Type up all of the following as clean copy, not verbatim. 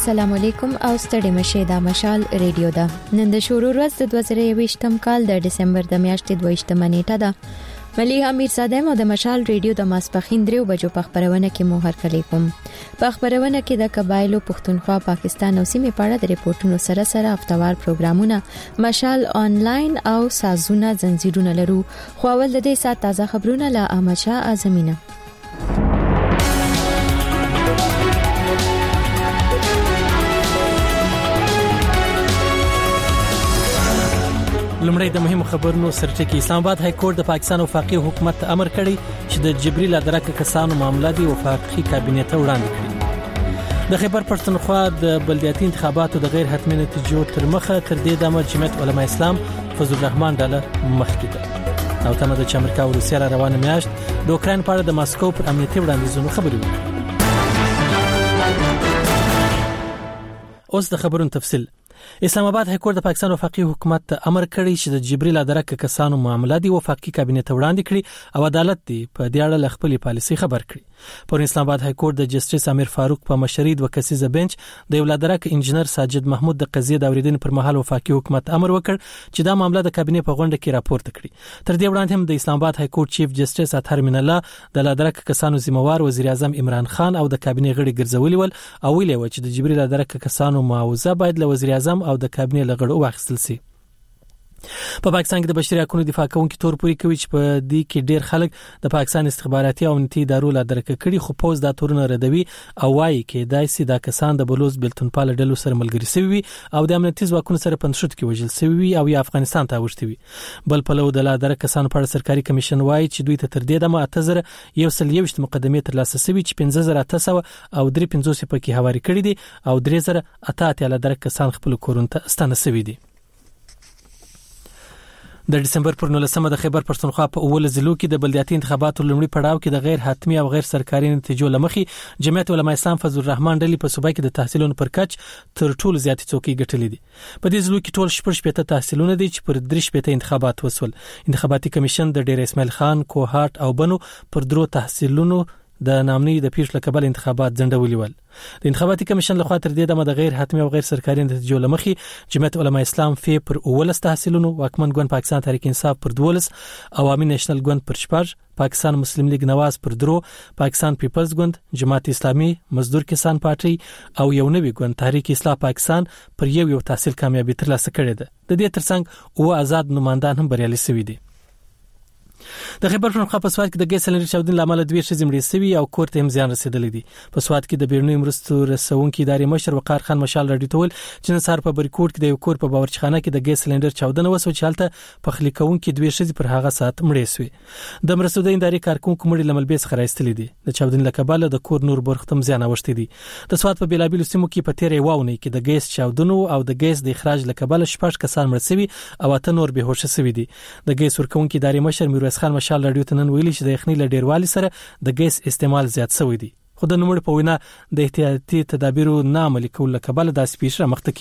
السلام علیکم او ستړي مشه دا مشال ریډیو ده. نن د شروع ورځ د 2023م کال د ډسمبر د میاشتې 22 نیټه ده. مليحه میرزاده مو د مشال ریډیو د ماسپخین 3 بجو په خبرونه کې مو هرکلی کوم. په خبرونه کې د قبایلو پښتونخوا پاکستان او سیمې په اړه د ریپورتونو سره هفتوار پروګرامونه مشال آنلاین او سازونه زنجیرونه لرو. خو اول د دې سات تازه خبرونه له احمد شاه اعظمینه. لمړی د مهمو خبرونو سرټکی. اسلام آباد های کورټ د پاکستان وفاقي حکومت امر کړی چې د جبري لادرکه کسانو معاملې د وفاقي کابینه ته وړاندې کړي. د خیبر پښتونخوا د بلدیاتي انتخاباتو د غیر حتمي نتیجو تر مخه تر دې د جمعیت علماء اسلام فضل الرحمن ډاله مخکې ده. او تمه د امریکا او روسیې را روانه میاشت د اوکرين په اړه د ماسکو پر امنیتي وړاندیزونو خبرې وکړي. اوس د خبرونو تفصیل. اسلام آباد های کورټ د پاکستان وفاقي حکومت ته امر کړی چې د جبري لادرکه کسانو معاملې د وفاقي کابینه ته وړاندې کړي او عدالت دی په دې اړه خپل پالیسي خبر کړي. پر اسلام آباد های کورټ د جسټیس امیر فاروق په مشرۍ د وکسیزه بنچ د ولادرکه انجنیر ساجد محمود د قضیې د اوریدنې پر مهال وفاقي حکومت امر وکړ چې دا معاملې د کابینه په غونډه کې راپورته کړي. تر دې وړاندې هم د اسلام آباد های کورټ چیف جسټیس اطهر من الله د لادرکه کسانو ذمہوار وزیر اعظم عمران خان او د کابینه غړي ګرځولي ول او ویلي و چې د جبري لادرکه کسانو معاوضه باید له وزیر اعظم او د کابینه لغړو واخیستل شي. په پاکستان کې د بشري حقوقو دفاع کوونکي تور پوري کوي چې په دې کې ډېر خلک د پاکستان استخباراتي او امنیتي ادارو لادرکه کړي خو پوز دا تورونه ردوي او وايي کې دای سي دا کسان د بلوز بلتون پال ډلو سره ملګري شوي او د امنیتي ځواکونو سره پنځشت کې وژل شوي او یا افغانستان ته وشتوي. بل په لو د لادرکه کسانو په اړه سرکاري کمیشن وايي چې دوی ته تر دې دمه 8121 مقدمې تر لاسه شوي چې 5800 او 350 پکې حواله کړي دي او 3088 لادرکه کسان خپل کورونو ته ستانه شوي دي. د ډسمبر پر 19مه د خیبر پښتونخوا په اول ضلعو کې د بلدیاتي انتخاباتو لومړي پړاو کې د غیر حتمي او غیر سرکاري نتیجو لمخې جمعیت علماء اسلام فضل الرحمن ډلې په صوبای کې د تحصیلونو پر کچ تر ټولو زیات څوکۍ ګټلې دي. په دې ضلعو کې ټول 18 تحصیلونه دي چې پر 3 انتخابات وسول. انتخاباتي کمیشن د ډیر اسماعیل خان کوهات او بنو پر درو تحصیلونو د نامني د پیښ لکبل انتخابات ځنډولي ول. د انتخاباتي کمیشن لخوا تر دې دمه د غیر حتمي او غیر سرکاري نتیجو لمخې جمعیت علماء اسلام فی پر 19 تحصیلونو، واکمن ګوند پاکستان تحریک انصاف پر 12، عوامي نېشنل ګوند پر 4، پاکستان مسلم لیگ نواز پر 3، پاکستان پیپلز ګوند، جماعت اسلامي، مزدور کسان پارټي او یو نوی ګوند تحریک اصلاح پاکستان پر یو تحصیل کامیابی ترلاسه کړې ده. د دې ترڅنګ او آزاد نمائندان هم بریالي شوي دي. د خیبر پښتونخوا په سواد کې د ګیس سلندر چاودنې لامل 2 ښځې مړې شوي او کور ته هم زیان رسیدلی دي. په سواد کې د بیرونی مرستو رسونکو ادارې مشر وقار خان مشال راډیو ته ویل چې نن سهار په بریکوټ کې د یو کور په باورچخانه کې د ګیس سلندر چاودنه وسو چې هلته پخلی کوونکې 2 ښځې پر هغه سات مړې شوې. د مرستو د ادارې کارکونکو مړي لملبې څخه راستلې دي. د چاودنې لکباله د کور نور برختم زیان اوښتې دي. د سواد په بیلابیلو سیمو کې په تیرې واونې کې د ګیس چاودنو او د ګیس د اخراج لکباله 6 کسان مړ شوي او 8 نور به هوښ شوي دي. د ګیس ورکونکو ادارې مشر میرویس خان مشال راډیو نن ویلي چې د یخنۍ له ډیروالي سره د ګیس استعمال زیات شوی دی. خو د نوموړي په وینا د احتیاطي تدابیرو نه عملي کول لکباله داسې پیښه مخته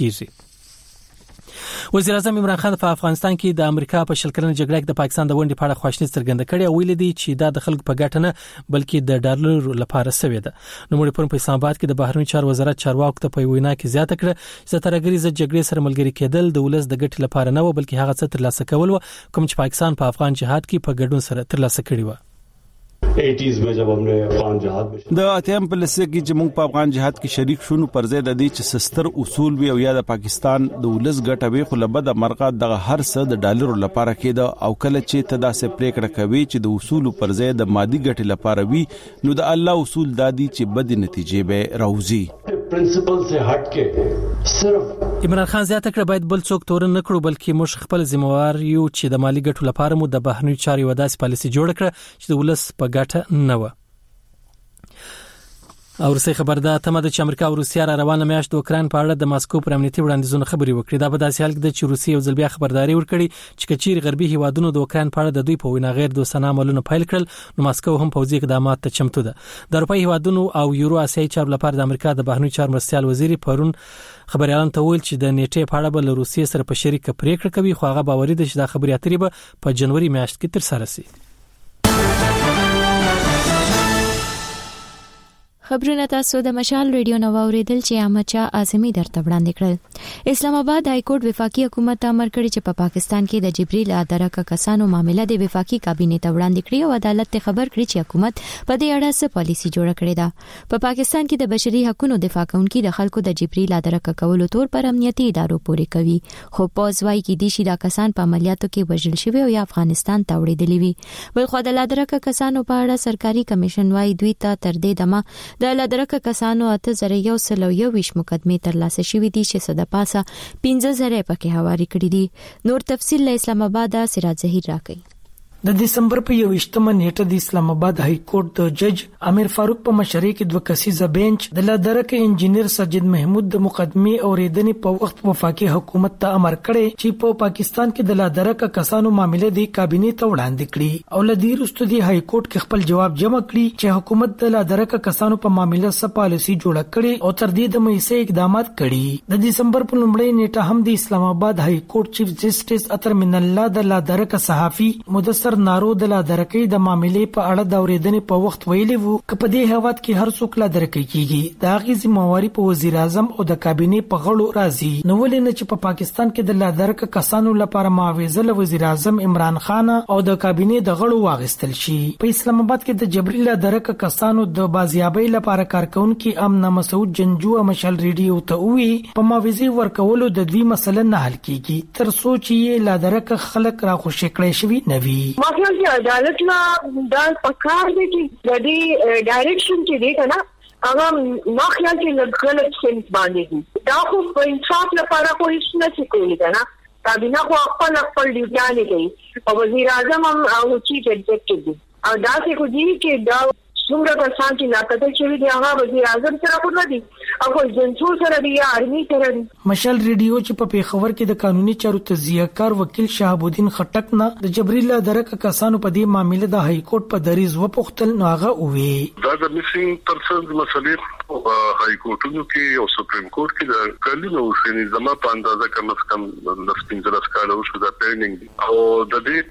کیږي. وزیر اعظم عمران خان په افغانستان کې د امریکا په شلکلن جګړه کې د پاکستان د ونډې په اړه خواشیني څرګنده کړې او ویلي دی چې دا د خلکو په ګټه نه بلکې د ډالر لپاره شوی ده. نوموړي په اسلام آباد کې د بهرنی چارو وزارت چارواکو ته په وینا کې زیاته کړه چې ترګریزه جګړې سره ملګری کېدل د ولس د ګټې لپاره نه و بلکې هغه څه ترلاسه کول و کوم چې پاکستان په افغان جهاد کې په ګډون سره ترلاسه کړی و. 80s में जब हमने अफगान जहाद में د اتم په لسه کې چې موږ په افغان جهاد کې شریک شونو پر ځای د دې چې سستر اصول وی او یا د پاکستان د ولس ګټه وی خو لبد مرغه د هر څه د ډالرو لپاره کېده او کله چې تداسه پریکړه کوي چې د اصول پر ځای د مادي ګټې لپاره وی نو د الله اصول دادي چې بد نتیجې به راوځي. प्रिंसिपल से हट के صرف عمران خان زیاته کړ باید بل څوک تور نه کړو بلکې موږ خپل ذمہوار یو چې د مالی ګټو لپاره مو د بهرنی چاري وداسې پالیسي جوړ کړ چې د ولس په ګټه نه و. او روسي خبر ده تمه د امریکا او روسیا را روانه میاشت د اوکرين په اړه د ماسکو پر امنیتي وړاندیزونو خبري وکړي. دا به داسې حال کې د چې روسي او ځلبیا خبرداري ورکړي چې کچیر غربي هیوادونو د اوکرين په اړه د دوی په وینا غیر دوستانه عملونه پیل کړل نو ماسکو هم پوځي اقدامات ته چمتو ده. د اروپای هیوادونو او یورو اسیایي چارو لپاره د امریکا د بهرنی چارو مرستيال وزیر پرون خبريالان ته ویل چې د نیټه په اړه به له روسیې سره په شریکه پریکړه کوي خو هغه باوري ده چې دا خبري اترې به په جنوري میاشت کې تر سره شي. خبرونه تاسو د مشال ریډیو نو اوریدل چې احمد شاه اعظمي درته وړاندې کړل. اسلام آباد های کورټ وفاقي حکومت امر کړی چې په پاکستان کې د جبري لادرکه کسانو معاملې د وفاقي کابینې ته وړاندې کړي او عدالت ته خبر کړي چې حکومت په دې اړه څه پالیسي جوړه کړې ده. په پاکستان کې د بشري حقوقو دفاع کوونکي د خلکو د جبري لادرکه کولو تور پر امنیتي ادارو پورې کوي، خو پوزوي کې دي چې دا کسان په عملیاتو کې وژل شوی او یا افغانستان ته وړي دي. بل خو د لادرکه کسانو په اړه سرکاري کمیشن وايي دوی ته تر دې دمه د لادرکه کسانو 8121 مقدمې ترلاسه شوې دي چې صد پاسه 15000 پکې حواله کړې دي. نور تفصیل له اسلام آباد سراج ظهیر راکړي. د دسمبر په 21مه نیټه د اسلام آباد های کورټ د جج امیر فاروق په مشرۍ کې 2 کسیزه بنچ د لادرکه انجینیر سجد محمود د مقدمې اوریدنې په وخت وفاقي حکومت ته امر کړی چې په پاکستان کې د لادرکه کسانو معاملې د کابینې ته وړاندې کړي او لدی رستو د های کورټ کې خپل جواب جمع کړي چې حکومت د لادرکه کسانو په معاملې څه پالیسي جوړه کړي او تر دې د مېسه اقدامات کړي. د دسمبر په لومړۍ نیټه هم د اسلام آباد های کورټ چیف جسټس اطهر من الله د لادرکه صحافي مدثر نارو د لادرکې د معاملې په اړه د اوریدنې په وخت ویلي وو چې په دې حالت کې هر څوک لادرکې کیږي دا غي ذمہواری په وزیر اعظم او د کابینې په غړو راځي. نو ولې نه چې په پاکستان کې د لادرکه کسانو لپاره معاوضه له وزیر اعظم عمران خان او د کابینې د غړو واغستل شي. په اسلام آباد کې د جبري لادرکه کسانو د بازیابۍ لپاره کارکونکو امن مسعود جنجو مشال ریډیو ته وی په معاوضه ورکولو د دوی مسله نه حل کیږي تر څو چې لادرکه خلک را خوشی کړي شوی نوي. عدالت لا دا پکار دي چې د دې ډایرکشن کې دی کنه هغه ما خیال کې غلط سنس باندې دا خو په انصاف لپاره کوئی څه کوي کنه کابینه خو خپل ډیوټي کوي او وزیر اعظم او چیف ایگزیکټیو دی او دا څه کوي چې دا څومره کسان چې لاکته شوی دی هغه وزیر اعظم سره کوي دي او جنسو سره دی آرمي سره دی. مشال ریډیو چې په پیښور کې د قانوني چارو تجزیه‌کار وکیل شهاب الدین خټک نه د جبري لادرکه کسانو په دې معاملې د های کورټ په دریز وپوښتل نو هغه وې دا د میسینګ پرسنز مسلې په های کورټونو کې او سپریم کورټ کې د کلینو شنی زما په اندازه کم از کم د 15 کال شو د پینډینګ او د دې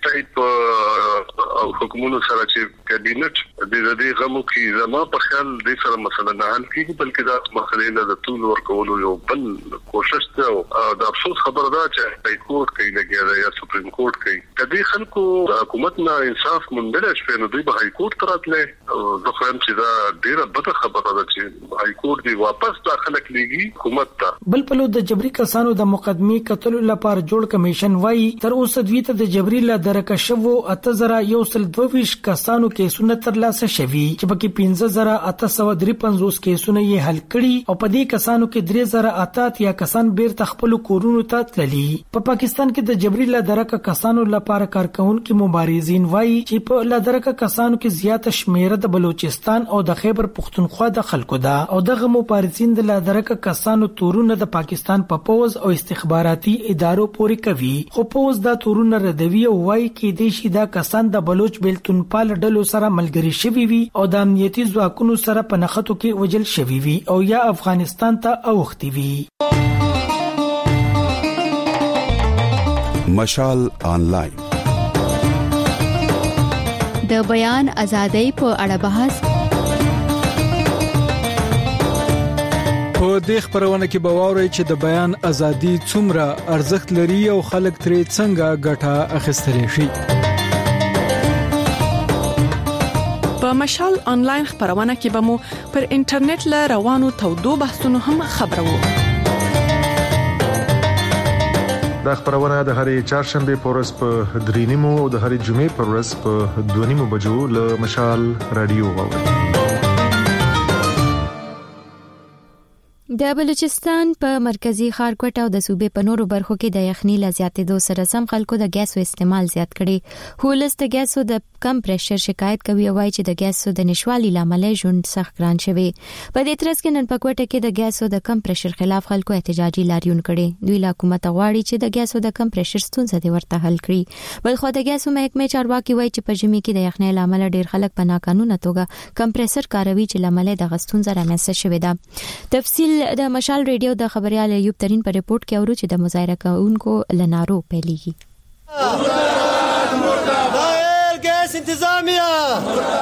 ټایپ حکومتونو سره چې کابینټ د دې غمو کې زما په خیال د سره مسله نه حل کیږي بلکې دا مسلې د ټول ورکولو یو بل کوشش ته او د افسوس خبره ده چې های کورټ کې لګیا یا سپریم کورټ کې کدي خلکو حکومت نه انصاف مونږ شوه نو دوی به های کورټ تراتله زه خو هم چې دا ډیره بده خبره ده چې های کورټ دی واپس داخله کیږي حکومت ته. بل په لور د جبري کسانو د مقدمې کتلو لپاره جوړ کمیشن وایي تر اوسه دوی ته د جبري لادرکه شوو 8122 کسانو کیسونه ترلاسه شوي چې پکې 15853 کیسونه یې حل کړي او په دې کسانو کې 3008 یا کسان بیرته خپل کورونو ته تللي. په پاکستان کې د جبري لادرکه کسانو لپاره کارکونکو مبارزین وایي چې په لادرکه کسانو کې زیاته شمیره د بلوچستان او د خیبر پختونخوا د خلکو ده او دغه مبارزین د لادرکه کسانو تورونه د پاکستان په پوز او استخباراتي ادارو پورې کوي خو پوز دا تورونه ردوي او وایي کې د شي دا کسان د بلوچ بیلتون پال ډلو سره ملګری شوي وي او د امنیتي ځواکونو سره په نخښتو کې وجل شوي وي او یا افغانستان ته اوختي وي. مشال آنلاین د بیان ازادۍ په اړه بحث په دې خبرونه کې به واورئ چې د بیان ازادي څومره ارزښت لري او خلک ترې څنګه ګټه اخیستلی شي. په مشال آنلاین خبرونه کې به مو پر انټرنیټ له روانو تودو بحثونو هم خبرو. دا خبرونه د هرې چهارشنبه په ورځ په 3:30 او د هرې جمعې په ورځ په 2:30 بجو له مشال رادیو واورئ. د بلوچستان په مرکزی ښارګوټ او د صوبې په نورو برخو کې د یخنۍ له زیاتېدو سره سم خلکو د ګیسو استعمال زیات کړي. هولس د ګیسو د کم پریشر شکایت کوي او وايي چې د ګیسو د نشوالي لامل ژوند سخت ګران شوی. په دې ترڅ کې نن په کوټه کې د ګیسو د کم پریشر خلاف خلکو احتجاجي لاریون کړي. دوی له حکومت غواړي چې د ګیسو د کم پریشر ستونزه دې ورته حل کړي. بل خو د ګیسو محکمې چارواکي وايي چې په ژمي کې د یخنۍ لامل ډیر خلک په ناقانونه توګه کمپریسر کاروي چې لامل د غستونزه رامنځته شوې ده. تفصیل د مشال ریډیو د خبريال ایوب ترين په ریپورت کې اورو چې د مظاهره کوونکو لنارو پیلېږي.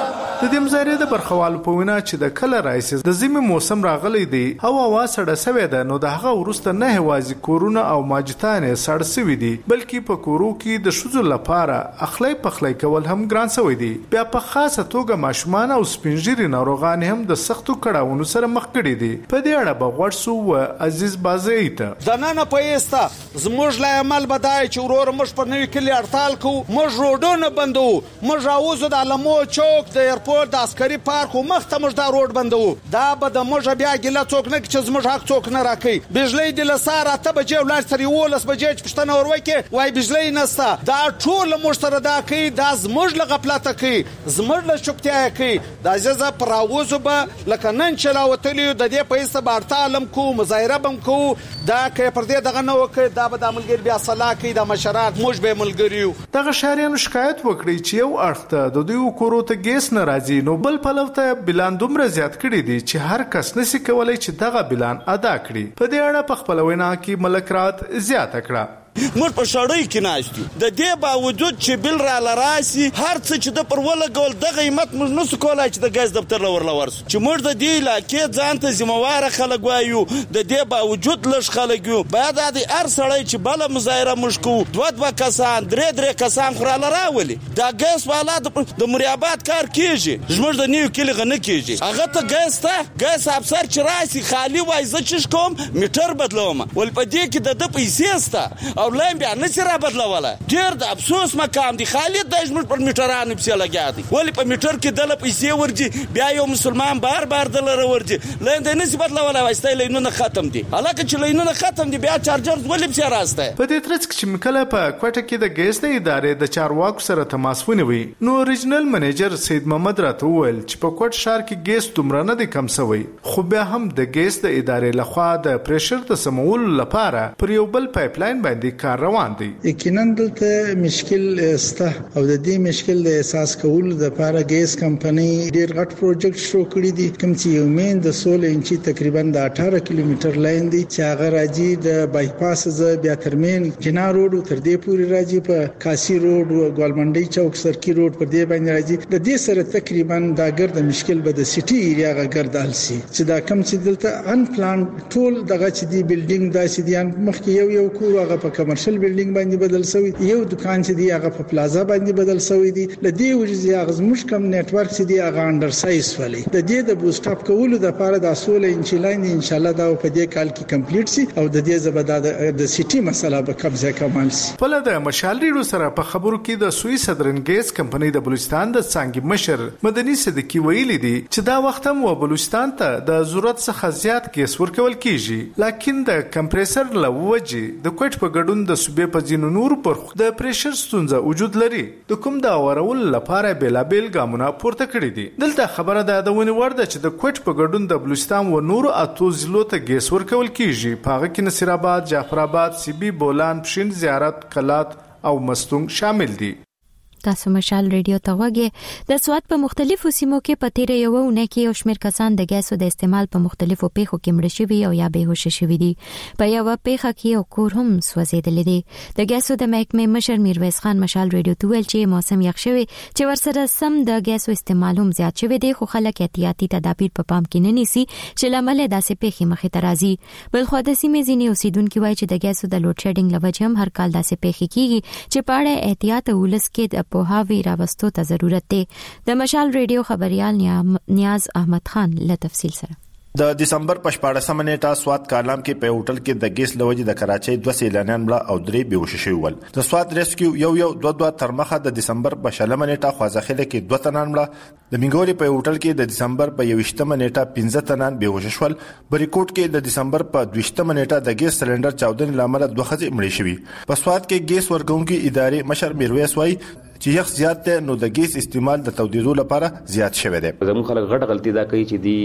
د دې مظاهرې د برخوالو په وینا چې د کله راځي د زمي موسم راغلی دی هوا سړه سوي ده نو د هغه ورسته نه هوازي کورونه او ماجتان سړ سوي دي بلکې په کورو کې د شوزو لپاره اخلي پخلي کول هم ګران سوي دي بیا په خاصه توګه ماشومان او سپینجيري ناروغان هم د سختو کړهونو سره مخ کړي دي په دې اړه به ورسو عزیز بازیت زنانه پېستا زموږ لا عمل بدای چې ورور مش په نوې کلی هړتال کو مش روډونه بندو مش راوځو د علمو چوک د ایرپورټ د عسکري پارک مخته مش دا روډ بندو دا به د مش بیا ګله څوک نه چې زموږ حق څوک نه راکې بجلی د لساره ته بجې ولر سره ولس بجې پښتنه وروکه وای بجلی نستا دا ټول مش سره دا کوي دا زموږ له غفلت کوي زموږ له چوپتیا کوي دا ځزه پراوځو به لکه نن چلاوتلی د دې پیسې بارتالم کو مظاهره بم کو دا کې پر دې دغه نو کې دا به د عملګر بیا صلاح کوي د مشرات موږ به ملګریو دغه شهريانو شکایت وکړي چې یو اړخته د دوی کورو ته ګیس نه راځي نو بل پلوته بلان دومره زیات کړي دي چې هر کس نسی کولای چې دغه بلان ادا کړي په دې اړه په خپل وینا کې ملکرات زیاته کړه موږ په شړۍ کې ناشتو د دې باوجود چې بل را لراسي هر څه چې د پرول غول د قیمت موږ نس کولای چې د غاز دفتر لور لورس چې موږ د دې علاقې ځان ته ذمہوار خلک وایو د دې باوجود لږ خلک یو بعد د هر سړی چې بل مظاهره مشکو دوه کسان درې کسان خو را لراولي دا غاز والا د مریابات کار کیږي موږ د نیو کلی غنه کیږي هغه ته غاز افسر چې راسي خالی وای ز چې کوم میټر بدلوم ول په دې کې د پیسې ستا او لایم بیا نشي را بدلوله ډیر د افسوس مقام دی خالد د اجمل پر میټرانو په لګیا دی ولی په میټر کې دله پیسې ورجی بیا یو مسلمان بار دله ورجی لاند نشي بدلوله وایسته لینونه ختم دی الکه چې لینونه ختم دی بیا چارجر ولی په راسته په دې ترڅ کې مکله په کوټه کې د ګیس د ادارې د چارواکو سره تماس ونیوي نو ریجنل منیجر سید محمد راته وویل چې په کوټ شهر کې ګیس دومره نه دی کم شوی خو بیا هم د ګیس د ادارې لخوا د پریشر د سمول لپاره پر یو بل پایپ لاین باندې کار روان دي یقینا دلته مشکل سته او د دې مشکل د احساس کول د لپاره ګیس کمپنی ډیر غټ پروجیکټ شروع کړی دي کوم چې یو مین د 16 انچي تقریبا د 18 کیلومتر لاین دی چې هغه راځي د بایپاس ز بیا ترمن جنا روډ تر دې پوري راځي په کاسي روډ او ګولمنډي چوک سرکی روډ پر دې باندې راځي د دې سره تقریبا دا ګرد مشکل به د سټي ایریا ګرځال سي چې دا کم چې دلته ان پلان ټول دغه چې دی بلډینګ داسې دي مخکې یو کور هغه په کمرشل بلډینګ باندې بدل شوی یو دکان چې دی هغه په پلازا باندې بدل شوی دی لدی وجزي هغه مش کم نتورک چې دی هغه انډر سایز ولی د دې د بوست اپ کولو د لپاره د 16 انچ لاین ان شاء الله دا په دې کال کې کمپلیټ سي او د دې زبدا د سټي مسله به قبضه کمال سي په لده مشال ریډو سره په خبرو کې د سوی صدرن ګیس کمپنی د بلوچستان د څنګه مشر مدني صدیقي ویلي دي چې دا وخت هم و بلوچستان ته د ضرورت څخه زیات ګیس ورکول کیږي لکه د کمپریسر لوجي د کوټ په ګډون د صوبې په ځینو نور پر د پریشر ستونزه وجود لري د کوم دا ورول لپاره بیلابل ګامونه پورته کړی دي دلته خبره ده د ونی ورده چې د کوټ په ګډون د بلوچستان و نور اتو ضلعو ته ګیس ورکول کیږي په هغه کې نصیر آباد جعفرآباد سیبی بولان پښین زیارت کلات او مستونګ شامل دي تاسو مشال ریډیو ته وګورئ د سواد په مختلفو سیمو کې په تیر یو ونه کې او شمیر کسان د ګیسو د استعمال په مختلفو پیښو کې مړ شوي او یا بهوش شوي دي په یو پیښه کې او کور هم سوځیدل دي د ګیسو د محکمې مشر میرویس خان مشال ریډیو ته ویل چې موسم یخ شوی چې ورسره سم د ګیسو استعمال هم زیات شوی دی خو خلک احتیاطي تدابیر په پام کې نه نیسي چې لامل داسې پیښې مخې ته راځي بل خو د سیمې ځینې اوسیدونکو وایي چې د ګیسو د لوډ شیډینګ لوجه هم هر کال داسې پیښې کیږي چې په اړه احتیاط ولس کې په هاوی راوستو ته ضرورت دی د مشال ریډیو خبريال نیاز احمد خان له تفصیل سره د دسمبر په 14 نیټه سواد کالام کې په هوټل کې د ګیس لوجې د کراچۍ 2 سیلانیان مړه او 3 بهوش شوي ول د سواد ریسکیو یو دوه تر مخه د دسمبر په 16 نیټه خوازخیله کې 2 تنان مړه د منګوري په هوټل کې د دسمبر په 21 نیټه 15 تنان بهوش شول بریکوټ کې د دسمبر په 20 نیټه د ګیس سلندر چاودنې لامل 2 خځې مړې شوي په سواد کې ګیس ورکونکو ادارې مشر میرویس وای چې یخ زیات ته نو د ګیس استعمال د تودیدو لپاره زیات شوی دی زموږ خلک غټ غلطي دا کوي چې دی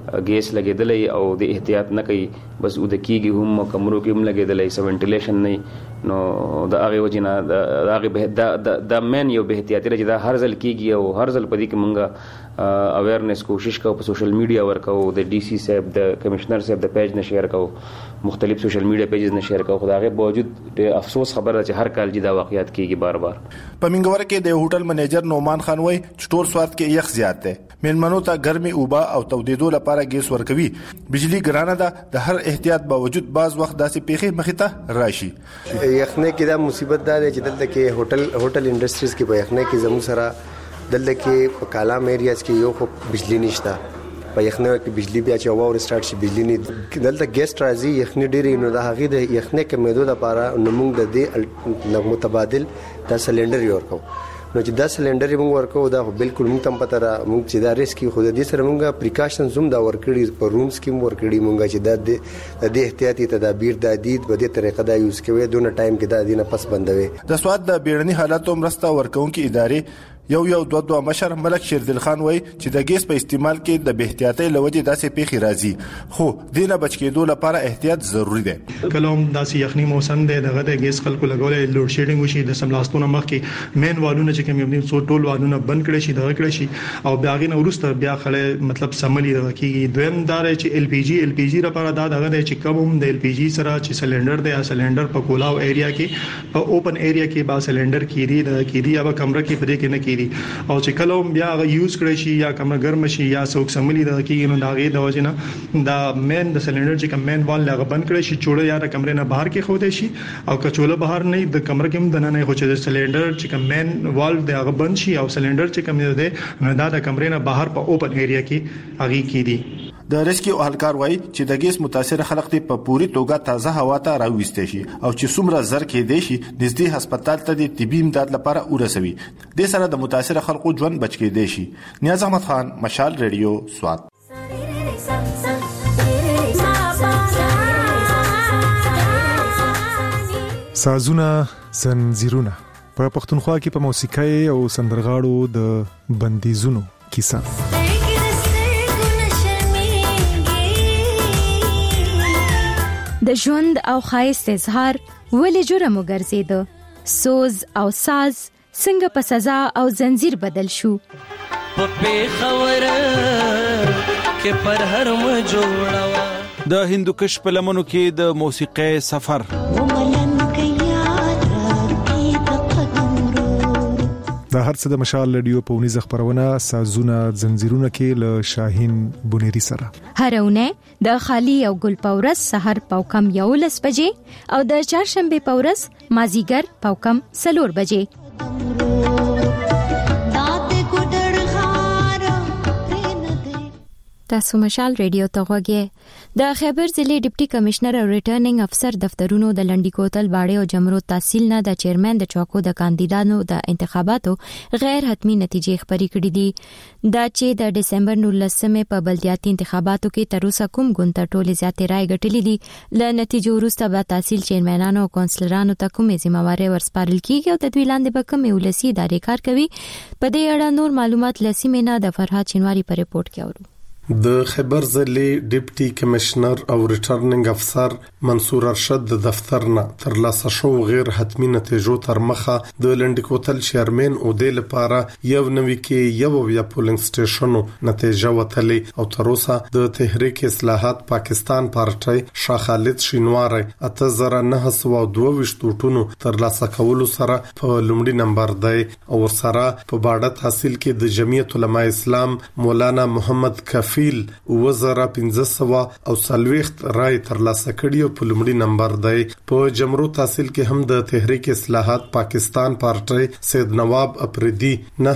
ګیس لګیدلې او د احتیاط نه کوي بس ود کیږي هم کمرو کې هم لګیدلې سو وینټیلیشن نه نو د هغه وجنه د هغه د مین یو به احتیاطي چې دا هر ځل کیږي او هر ځل پدې کې مونږه اویرنس کوشش کوو په سوشل میډیا ورکو د ډي سي صاحب د کمشنر صاحب د پیج نه شیر کوو مختلف سوشل میډیا پیجز نه شیر کوو خدای باوجود د افسوس خبره چې هر کال جدا واقعیات کیږي بار بار په منګور کې د هوټل منیجر نومان خان وای چې ټول سواد کې یخ زیات ده مېلمنو ته ګرمي اوبه او تودیدو لپاره ګیس ورکوي بجلی ګرانه ده د هر احتیاط باوجود بعض وخت داسې پیخي مخته راشي یخنه کې دا مصیبت ده چې دلته کې هوټل انډستریز کې په یخنه کې زمو سره دلته کې په کالام ایریاز کې یو خو بجلی نشته په یخنه کې بجلی بیا چې اور سٹارټ شي بجلی نه دلته ګیس راځي یخنه ډېری نو د هغه د یخنه کې مېدو لپاره نمونږ د دې متبادل د سلندر یو ورکو نو چې دا سلندر موږ ورکو دا بالکل موږ تم پته را موږ چې دا ریسک خو د دې سره موږ پریکاشن زوم دا ورکړي په رومز کې موږ ورکړي موږ چې د احتیاطي تدابیر د دید په دې طریقه دا یوز کوي دونه ټایم کې دا دینه پس بندوي د سواد د بیړني حالاتو مرسته ورکونکو ادارې یو دوه مشر ملک شیردل خان وای چې د ګیس په استعمال کې د احتیاطي لوجې داسې پیخي راځي خو دینه بچ کېدو لپاره احتیاط ضروری دی کلام داسې یخني موسم دی دغه د ګیس خلکو لګولې لوډ شیډینګ وشي د سملاستونه مخ کې مین والونه چې کوم یو څو ټول والونه بند کړي شي دغه کړي شي او بیا غي نو ورسته بیا خله مطلب سملی دغه کې دویم دار چې ال پی جی لپاره دا دغه چې کوم د ال پی جی سره چې سلندر دی سلندر په کولاو ایریا کې په اوپن ایریا کې با سلندر کیری د کیری او کمره کې پرې کې نه کیری او چې کله بیا یوز کړی شي یا کومه ګرم شي یا څوک سملی د کېږي نو دا غي د وجنه دا مین د سلندر چې کوم مین وال لغه بند کړی شي چوړه یا د کمرې نه بهر کې خو دی شي او کچوله بهر نه د کمره کې هم نه خو چې د سلندر چې کوم مین وال د هغه بند شي او سلندر چې کوم دی نو دا د کمرې نه بهر په اوپن ایریا کې هغه کېږي د ریسکیو اهلکار وایي چې د ګیس متاثر خلک په پوری توګه تازه هوا ته راوېستي شي او چې څومره زر کې دی شي نږدې هسپتال ته د طبي امداد لپاره ورسوي د سره د متاثر خلکو ژوند بچ کې دی شي نیاز احمد خان مشال ریډیو سواد سازونه زنجیرونه په پښتونخوا کې په موسیقي او سندرغاړو د بندیزونو کیسه د ژوند او خایست اظهار ولې جرم وګرځیدو سوز او ساز څنګه په سزا او زنجیر بدل شو په خبره کې پر هر م جوړوا د هندوکش په لمنو کې د موسیقي سفر د هر څه د مشال رادیو په ونیزه خبرونه سازونه زنجیرونه کې له شاهین بونيري سره هرونه د خالی او ګل پورس سحر پاوکم 11 بجې او د چهارشنبه پورس مازیګر پاوکم 4 بجې تاسو مشال ریډیو ته غوږی د خیبر ضلع ډیپټي کمشنر او ریټرنینګ افسر دفترونو د لنډی کوتل باړې او جمرو تحصیل نه د چیرمن د چوکو د کاندیدانو د انتخاباتو غیر حتمی نتیجې خبري کړې دي دا چې د دسمبر 19 په بلدیاتي انتخاباتو کې تر اوسه کوم ګونته ټولې زیاتې رائے ګټلې دي ل نتیجو وروسته به تحصیل چیرمنانو او کونسلرانو ته کومې ذمہواري ورسپارل کیږي او د دوی لاندې به کومې ولسی ادارې کار کوي په دې اړه نور معلومات لسی مینا د فرحات شینواری په ریپورت کې اورو د خیبر ضلع ډیپټي کمشنر او ریټرنینګ افسر منصور ارشد د دفتر نه تر لاسه شو غیر حتمی نتیجو تر مخه د لنډی کوتل چیرمن او د لپاره یو نوې کې یو بیا پولینګ سټیشنو نتیجه وتلې او تر اوسه د تحریک اصلاحات پاکستان پارټي شاه خالد شینواری 8922 ټوټونو تر لاسه کولو سره په لومړي نمبر دی او سره په باډه تحصیل کې د جمعیت علماء اسلام مولانا محمد کفی وزره 1500 او سلويخت رای تر لاسه کړي په لومړي نمبر دی په جمرو تحصیل کې هم د تحریک اصلاحات پاکستان پارټي سید نواب اپریدي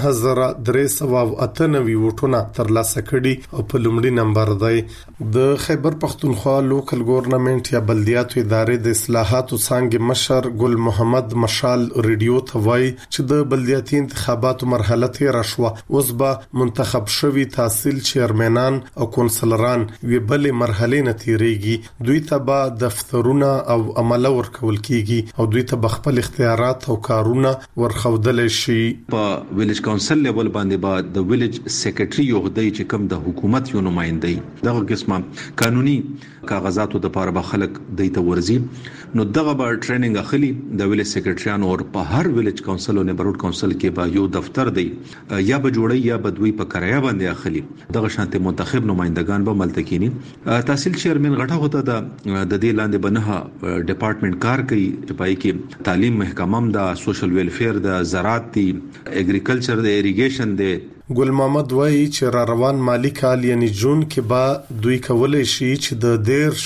9398 ووټونه تر لاسه کړي او په لومړي نمبر دی د خیبر پختونخوا لوکل ګورنمنت یا بلدیاتو ادارې د اصلاحاتو څنګه مشر ګل محمد مشال ریډیو ته وایي چې د بلدیاتي انتخاباتو مرحله تیر شوه اوس به منتخب شوی تحصیل چیرمنان کارمندان او کونسلران وی بلې مرحله نه تیریږي دوی ته به دفترونه او عمل ورکول کیږي او دوی ته خپل اختیارات او کارونه ورخودل شي په ویلیج کونسل لیول باندې با د ویلیج سیکریټری یو غدی چې کوم د حکومت یو نمائندای دغه قسمه قانوني کاغذاتو د پاره به خلک دیته ورزي نو دغه به ټریننګ اخلي د ویلیج سیکریټریانو او په هر ویلیج کونسل او نیبرهود کونسل کې به یو دفتر دی یا به جوړي یا به دوی په کرایه باندې اخلي دغه شانته منتخب نمائندگان به ملتکینی تحصیل چیرمن غټه هوته د دې لاندې بنه ډپارټمنټ کار کوي چې پای کې تعلیم محکمه د سوشل ویلفیر د زراعت دی اګریکلچر د اریګیشن دی ګل محمد وایي چې را روان مالی کال یعنی جون کې به دوی کولای شي چې د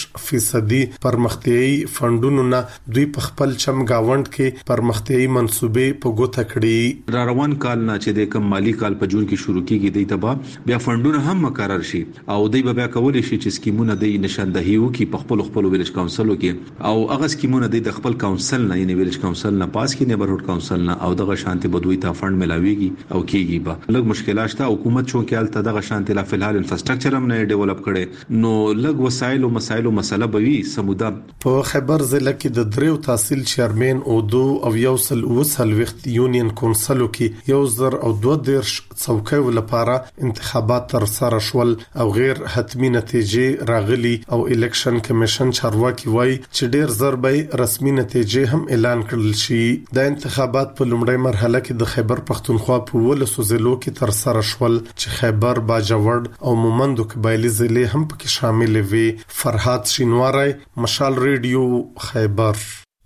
10% پرمختیايي فندونو نه دوی په خپل چم گاوند کې پرمختیايي منصوبې په ګوته کړي را روان کال نه چې د کم مالی کال په جون کې شروع کیږي دوی ته بیا فندونه هم مقرر شي او دوی به بیا کولای شي چې سکیمونه د نشاندهي وکي په خپل ویلیج کونسلو کې او هغه سکیمونه د خپل کونسل نه یعنی ویلیج کونسل نه پاس کې نیبرهود کونسل نه او دغه شانتي به دوی ته فند ملاويږي او کیږي به لږ مشکلات شته حکومت چون کې الته دغه شانتي لا فلحال انفراستراکچر هم نه ډیولپ کړي نو لږ وسایل او مسایل او مسله به وي سموده په خیبر ضلع کې د دریو تحصیل چیرمن او دو او یوصل وسل وخت یونین کونسلو کې 1022 څوکۍ لپاره انتخابات تر سره شول او غیر حتمی نتیجې راغلي او الیکشن کمیشن چارواکي وایي چې ډیر ضربې رسمي نتیجې هم اعلان کړل شي د انتخابات په لومړۍ مرحله کې د خیبر پښتونخوا په ولسو ضلعو کې تر سره شول چې خیبر باجوړ او مومندو قبایلی ضلع هم پکې شامل وي فرحات شینواری مشال ریډیو خیبر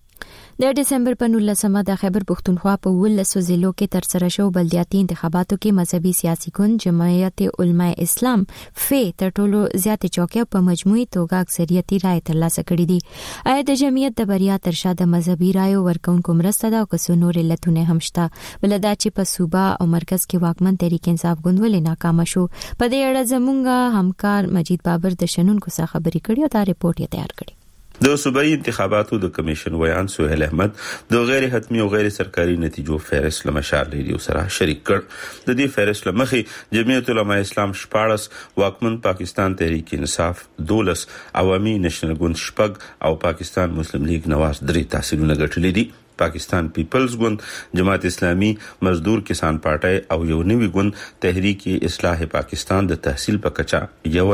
د ډیسمبر په 19مه د خیبر پښتونخوا په ولسو ضلعو کې تر سره شو بلدیاتي انتخاباتو کې مذهبي سیاسي ګوند جمعیت علماء اسلام تر ټولو زیات چوکۍ په مجموعي توګه اکثریتي رائے ترلاسه کړې دي آیا د جمعیت د بریا تر شا د مذهبي رائے ورکونکو مرسته ده او که څو نور علتونه هم شته بلدا چې په صوبه او مرکز کې واکمن تحریک انصاف ګوند ولې ناکام شو په دې اړه زموږ همکار مجید بابر د شنونکو څخه خبرې کړې او دا ریپورت یې تیار کړی د صوبایي انتخاباتو د کمیشن ویان سهیل احمد د غیر حتمی او غیر سرکاري نتیجو فهرست لمشال ریډیو سره شریک کړ د دې فهرست لمخې جمعیت علماء اسلام 14 واکمن پاکستان تحریک انصاف 12 عوامي نېشنل ګوند 6 او پاکستان مسلم لیگ نواز 3 تحصیلونه ګټلې دي پاکستان پیپلز ګوند جماعت اسلامی مزدور کسان پارټي او یو نوی ګوند تحریک اصلاح پاکستان د تحصیل په کچا یو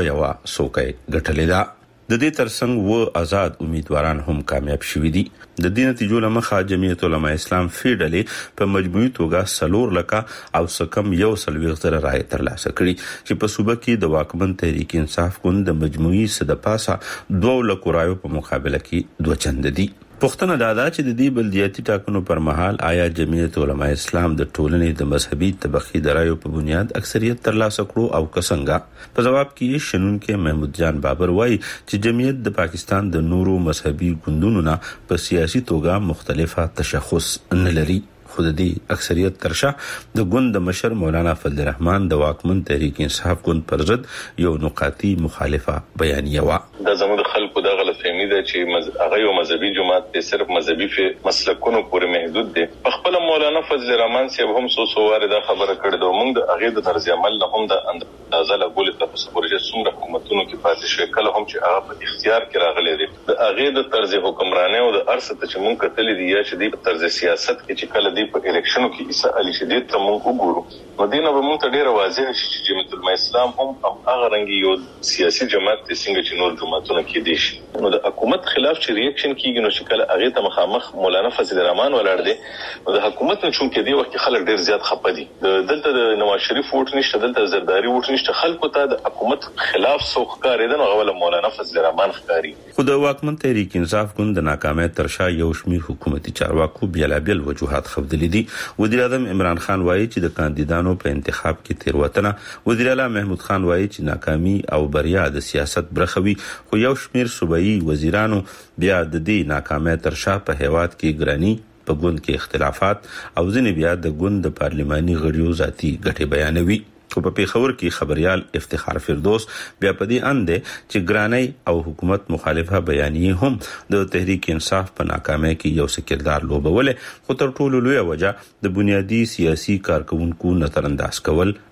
څوکۍ ګټلې ده د دې ترڅنګ و آزاد امیدواران هم کامیاب شوي دي د دې نتیجو لمخه جمعیت علماء اسلام فیډلې په مجموعي توګه سلور لکه او سکم یو سلوي غتر رائے ترلاسه کړي چې په صوبه کې د واکمن تحریک انصاف ګوند د مجموعي صد پاسه 2 لک رایو په مقابله کې 2 چند دي پښتنه دادا چې د دې بلدیاتي ټاکنو پر مهال آیا جمعیت علماء اسلام د ټولنې د مذهبي طبقي درایو په بنیاد اکثریت ترلاسه کړو او کسنګا په جواب کې شنونکو محمود جان بابر وایي چې جمعیت د پاکستان د نورو مذهبي ګوندونو نه په سیاسي توګه مختلفه تشخص نه لري خود دې اکثریت ترشا د ګوند مشر مولانا فضل الرحمن د واکمن تحریک انصاف ګوند پر ضد یو نقاطي مخالفه بیانیه وا د زموږ خلکو د غلطفهمي ده چې هغه یو مذهبي جماعت ته صرف مذهبي مسلکونو پورې محدود دي په خپل مولانا فضل الرحمن صاحب هم سو واره خبره کړې ده موږ د هغه د طرز عمل نه هم د اندازه لګول ته په پروژه څومره حکومتونو کې پاتې شوی کله هم چې هغه په اختیار کې راغلي دي د هغه د طرز حکمراني او د ارث ته چې موږ کتلې دي یا چې د طرز سیاست کې چې کله دی په الیکشنو کې عیسی علي شدید ته موږ وګورو مدینه به موږ ته ډیره واضح شي چې جمعیت علماء اسلام هم هغه رنګي یو سیاسي جماعت د څنګه چې نور جماعتونه کې دي نو د حکومت خلاف چې ریاکشن کیږي نو چې کله هغه ته مخامخ مولانا فضل الرحمن ولاړ دي نو د حکومت نه چون کې دی وخت خلک ډیر زیات خپه دي دلته د نواز شریف ووټ نشته دلته زرداری ووټ نشته خلکو ته د حکومت خلاف سوق کاریدل او غوړه مولانا فضل الرحمن ښکاری خو د واکمن تحریک انصاف ګوند د ناکامۍ ترشا یو شمیر حکومتي چارواکو بیلابل وجوهات خپلې دي وزیر اعظم عمران خان وایي چې د کاندیدانو په انتخاب کې تیروتنه وزیر اعلی محمود خان وایي چې ناکامي او بریا د سیاست برخوي خو یو شمیر صوبایي وزیرانو بیا د دې ناکامۍ ترشا په هیواد کې ګرانی په ګوند کې اختلافات او ځینې بیا د ګوند د پارلماني غړیو ذاتي ګټې بیانوي خو په پیښور کې خبريال افتخار فردوس بیا په دې اند چې ګرانی او حکومت مخالفه بیانیه هم د تحریک انصاف په ناکامۍ کې یو سکردار لوبوله خو تر ټولو لوی وجه د بنیادی سیاسي کارکونکو نظر انداز کول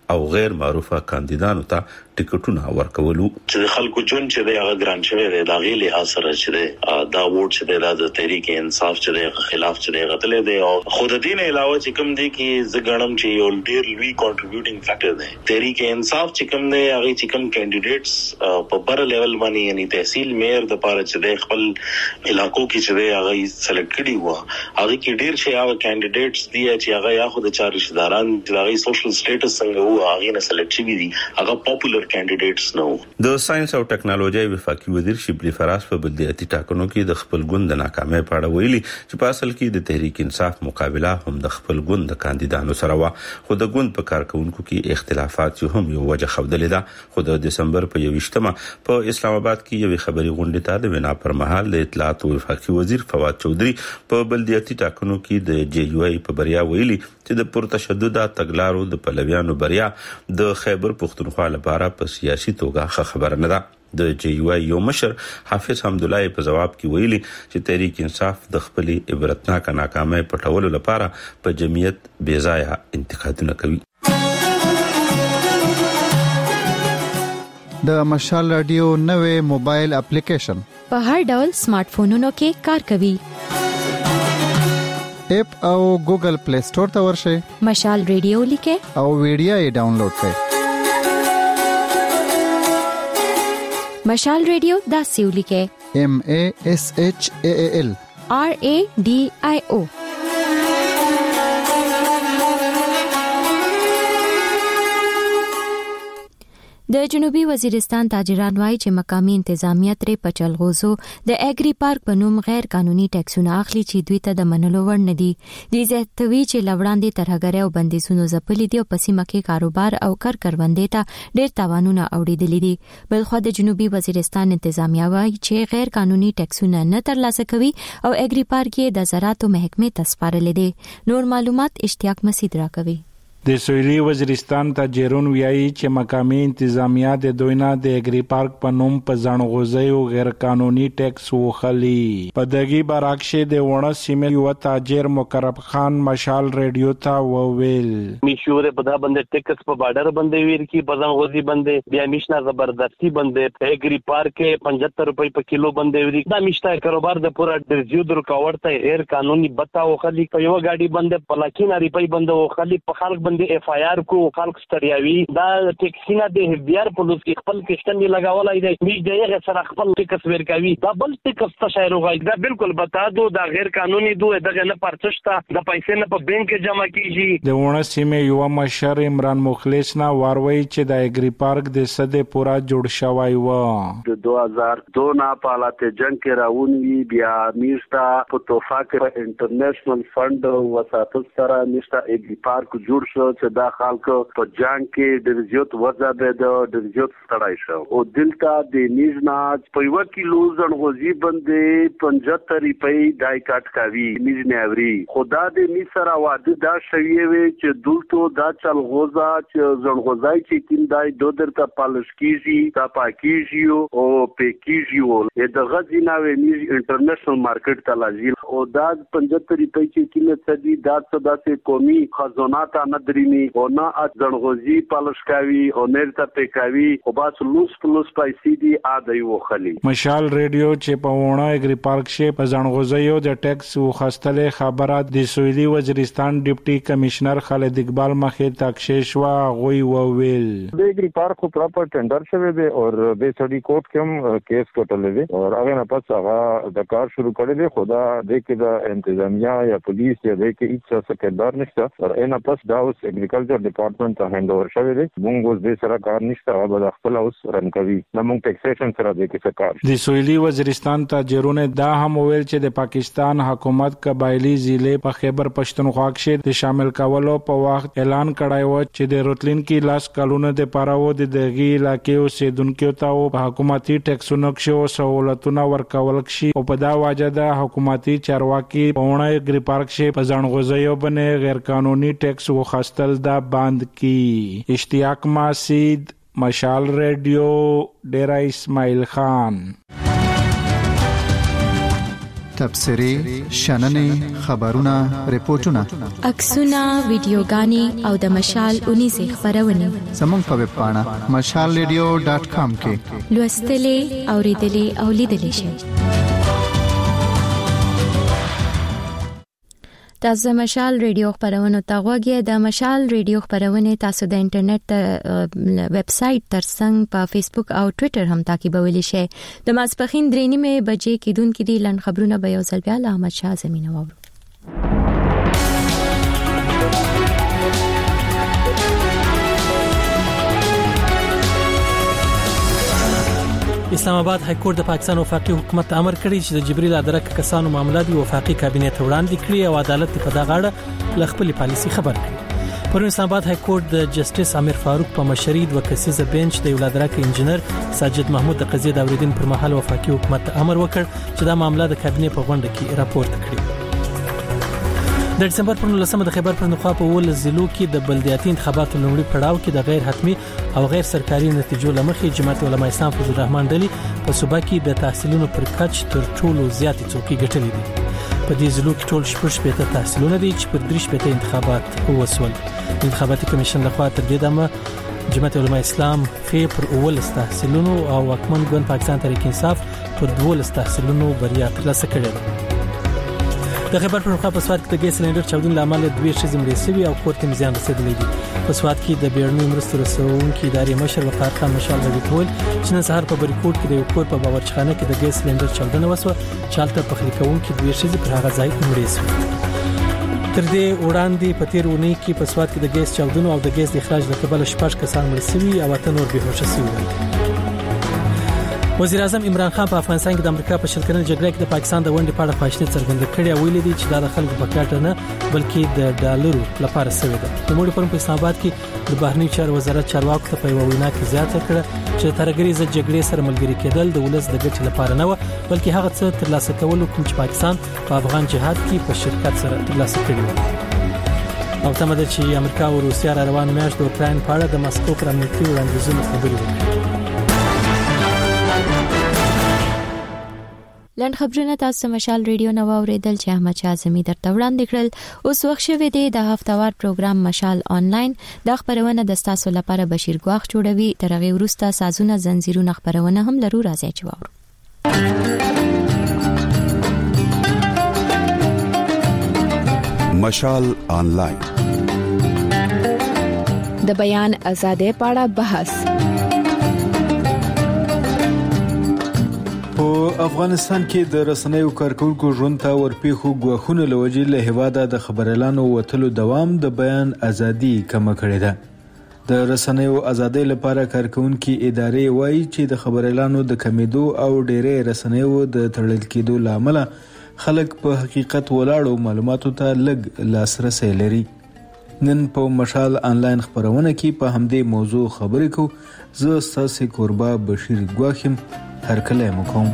او غیر معروفه کاندیدانو ته ټیکټونه ورکولو. چې خلکو جون چې د هغه ګران شوی دی دا غیلي اثر چې دا ووټ چې د تحریک انصاف چې د خلاف چې د غتل دی او خود دین علاوه چې کوم دی کې زګړم چې یو ډیر لوی کنټریبیوټینګ فیکٹر دی. تحریک انصاف چې کوم دی هغه چې کوم کینډیډیټس په بر لیول باندې یعنی تحصیل میر د پاره چې د خپل علاقو کې چې دی هغه سلیکټ کړي و هغه کې ډیر شي هغه کینډیډیټس دی چې هغه یا خود چار رشتہداران چې هغه سوشل سټیټس څنګه وو هغه نه سلیکټ شوی دي هغه پاپولر کینډیډیټس نو. د ساينس او ټکنالوژي وفاقي وزیر شبلی فراس په بلدیاتي ټاکنو کې د خپل ګوند د ناکامۍ په اړه ویلي چې په اصل کې د تحریک انصاف مقابله هم د خپل ګوند د کاندیدانو سره و خو د ګوند په کارکونکو کې اختلافات هم یو وجه خوندلې ده. خو د دسمبر په 21مه په اسلام آباد کې یو خبري غونډه ته د وینا پر مهال د اطلاعات او وفاقي وزیر فواد چودري په بلدیاتي ټاکنو کې د جی یو ای په بریا ویلي چې د پرتشدد تګلارو د پلویانو بریا د خیبر پختونخوا لپاره په سیاسي توګه خبره نه ده. د جی یو ای یو مشر حافظ حمدالله په جواب کې ویلي چې تحریک انصاف د خپل عبرتناک ناکامۍ پټولو لپاره په جمعیت بې ځایه انتقادونه کوي. د مشال رادیو نوې موبایل اپلیکیشن په هر ډول سمارټ فونونو کې کار کوي. اپ او ګوګل پلی سٹور ته ورشئ. مشال رادیو لیکه او ویډیو یې ډاونلوډ کړئ. مشال رادیو دا سیولی کې MASHAAL RADIO. د جنوبي وزیرستان تاجران وایي چې مقامي انتظامیه ترې په چلغوزو د اګری پارک په نوم غیر قانوني ټیکسونه اخلي چې دوی ته د منلو وړ نه دي. د زیاتوي چې لوړاندې ترهګرۍ او بندیزونو ځپلي دي او په سیمه کې کاروبار او کروندې ته ډېر تاوانونه اوریدلي دي. بلخو د جنوبي وزیرستان انتظامیه وایي چې غیر قانوني ټیکسونه نه ترلاسه کوي او اګری پارک یې د زراعتو محکمې ته سپارلي دي. نور معلومات اشتیاق مسعود راکوي. د سویلي وزیرستان تاجرون ویایي چې مقامي انتظامیه د دوینا د اګری پارک په نوم په ځانغوځي او غیر قانوني ټیکس وخلي. په دغه برعکس د ونه سیمه یو تاجر مقرب خان مشال رادیو ته وویل میشوره په دا باندې ټیکس په بارډر باندې ویر کی په ځانغوځي باندې بیا میشنا زبردستی باندې اګری پارک 75 روپۍ په کیلو باندې ویر دا میشته کاروبار د پورا درځو د رکاوټ ته غیر قانوني بتا وخلي په یو گاډي باندې په لکین روپۍ باندې وخلي په خلک د اف آی آر کو خلک ستړیاوي دا ټیکسینه د بیار پولیس کې خپل کشتن لګاولای دی میږ دغه سره خپل ټیکس ورکوي دا بل ټیکس ته شایرو غوښ دا بالکل بتا دو دا غیر قانوني دوه دغه نه پرچشتا د پیسې نه په بانک کې جمع کیږي. د ونه سیمه یو مشر عمران مخلص نه واروي چې د اګری پارک د سده پورا جوړ شوی و د 2002 نه په حالت جنگ کې راونی بیا میشتا په توفا کې انټرنیشنل فند وساتل سره میشتا اګری پارک جوړ شو چې دا خلک په جنگ کې د زیات وځه د زیات ستړای شو او دلته د نیژنا په یو کیلو ځنغوزي باندې 75 روپۍ دای کټ کوي نیژ ناوري خدا دې می سره واده دا شوی وي چې دلته دا چلغوزا چې ځنغوزای چې کین دای دوه درته پالش کیږي دا پاکیږي او پکیږي د غزینا وی نیژ انټرنیشنل مارکیټ ته لازم او دا 75 روپۍ چې کین څه دي دا څه داسې قومي خزانات نه درینی او نه ځنغوزي پالش کوي او نه ته پکاوي او باس لوس پیسې دي اده یو خلی. مشال رادیو چې په ونه اګری پارک شي په ځنغوزیو د ټیکس وخستلې خبره د سویلي وزیرستان ډیپټي کمشنر خالد اقبال مخې تاکشش وا غوي وویل د اګری پارک خو پراپر ټندر شوی دی او د سړي کوټ کوم کیس کوټلې دي او هغه نه پس هغه د کار شروع کړی دی خدا د کې د انتظامیه یا پولیس یا د کې هیڅ څه نشته او نه پس دا اوس اګریکلچر ډپارټمنټ ته هند اوور شوی دی موږ اوس د سره کار نشته هغه د خپل اوس رن کوي نو موږ ټیکسیشن سره د کې کار. د سویلي وزیرستان تاجرونه دا هم ویل چې د پاکستان حکومت قبایلی ضلع په خیبر پښتونخوا کې د شامل کولو په وخت اعلان کړی و چې د روتلین کې لاس کالونه د پاراو د دغه علاقې اوسیدونکو ته په حکومتي ټیکسونو کې سہولتونه ورکول شي او په دا واجه د حکومتي چارواکي په ونه اګری پارک کې په ځانغوځیو باندې غیر قانوني ټیکس وخاستل دا باند کی. اشتیاق مسعود مشال رادیو ډیرا اسماعیل خان. تبصرې شننې خبرونه ریپورتونه عکسونه ویډیوګانې او د مشال 19 خبرونه زموږ په ویب پاڼه mashalradio.com کې لوستلې اوریدلې او لیدلې شئ. تاسو مشال ریډیو خبرونه تاغوږی د مشال ریډیو خبرونه تاسو د انټرنیټ ویب سټ ترڅنګ په فیسبوک او ټوئیټر هم تعقیبولی شئ. د ماسپخین 3:30 بجې کېدونکې دي لن خبرونه به یو ځل بیا له احمد شاه زمینه وورو. اسلام آباد های کورټ د پاکستان وفاقي حکومت امر کړی چې د جبري لادرک کسانو معاملات وفاقي کابینه ته وړاندې کړي او عدالت په دغه اړه ل خپل پالیسي خبر کړي. پرون اسلام آباد های کورټ د جسټیس امیر فاروق په مشرۍ د وکسیزه بنچ د لادرک انجنیر ساجد محمود د قضیې د اوریدنې پر مهال وفاقي حکومت امر وکړ چې دا معاملې د کابینه په غونډه کې راپورټ کړي. د دسمبر پر 19 د خیبر پښتونخوا په ول ضلعو کې د بلدیاتي انتخاباتو لومړي پړاو کې د غیر حتمی او غیر سرکاري نتیجو لمخې جماعت علماء اسلام فضل الرحمن ډلې په صوبه کې د تحصیلونو پر کچ تر ټولو زیاتې څوکۍ ګټلې دي. په دې ضلعو کې ټول 18 تحصیلونه دي چې پر 3 انتخابات وسول. انتخاباتي کمیشن لخوا تر دې دمه جماعت علماء اسلام پر 19 تحصیلونو او حکومت ګوند پاکستان تحریک انصاف پر 12 تحصیلونو بریا ترلاسه کړې ده. د خیبر پښتونخوا په سواد کې د ګیس سلندر چاودنې لامل 2 ښځې مړې شوې او کور ته زیان رسیدلی دی. په سواد کې د بیړنیو مرستو رسونکو ادارې مشر وقار خان مشال غوښتل چې نن سهار په بریکوټ کې د یو کور په باورچخانه کې د ګیس سلندر چاودنه وسوه چې هلته پخلی کوونکې 2 ښځې پر هغه ځای مړې شوې. تر دې وړاندې په تیر اونۍ کې په سواد کې د ګیس چاودنو او د ګیس د اخراج له کبله 6 کسان مړ شوي او 8 نور بېهوشه شوي. وزیر اعظم عمران خان په افغانستان کې د امریکا په شلکرنې جګړه کې د پاکستان د ونډې په اړه خواشیني څرګنده کړې او ویلي دي چې دا د خلکو په کاټه نه بلکې د ډالرو لپاره شوې ده. د موږ په اسلام آباد کې د بهرنی چارو وزارت چارواکو ته په یو وینا کې زیاته کړه چې ترګریزه جګړې سره ملګری کېدل د ولس د ګټې لپاره نه و بلکې هغه څه ترلاسه کول کوم چې پاکستان په افغان جهاد کې په شرکت سره ترلاسه کړی و. او تمه ده چې امریکا او روسیا روان میاشت د اوکراین په اړه د مسکو پر امنیتي وړاندیزونو خبرې وکړي. لند خبرونه تاسو مشال ریډیو نو اوریدل چې احمد شاه زمي درته وړاندې کړل. اوس وخت شوه دی د هفتوار پروګرام مشال آنلاین د خبرونه د تاسو لپاره بشیر ګواخ جوړوي. ترغه ورسته سازونه زنجیرونه خبرونه هم لرو راځي چې وورو. مشال آنلاین د بیان آزادۍ په اړه بحث. په افغانستان کې د رسنیو کارکونکو ژوند ته ورپېښو ګواښونو له وجې له هېواده د خبريالانو وتلو دوام د بیان ازادي کمه کړې ده. د رسنیو ازادۍ لپاره کارکونکو ادارې وایي چې د خبريالانو د کمیدو او ډېرې رسنیو د تړل کېدو لامل خلک په حقیقت ولاړو معلوماتو ته لږ لاسرسي لري. نن په مشال آنلاین خبرونه کې په همدې موضوع خبرې کوو. زه ستاسو قربا بشیر ګواخم هر کله مکوم.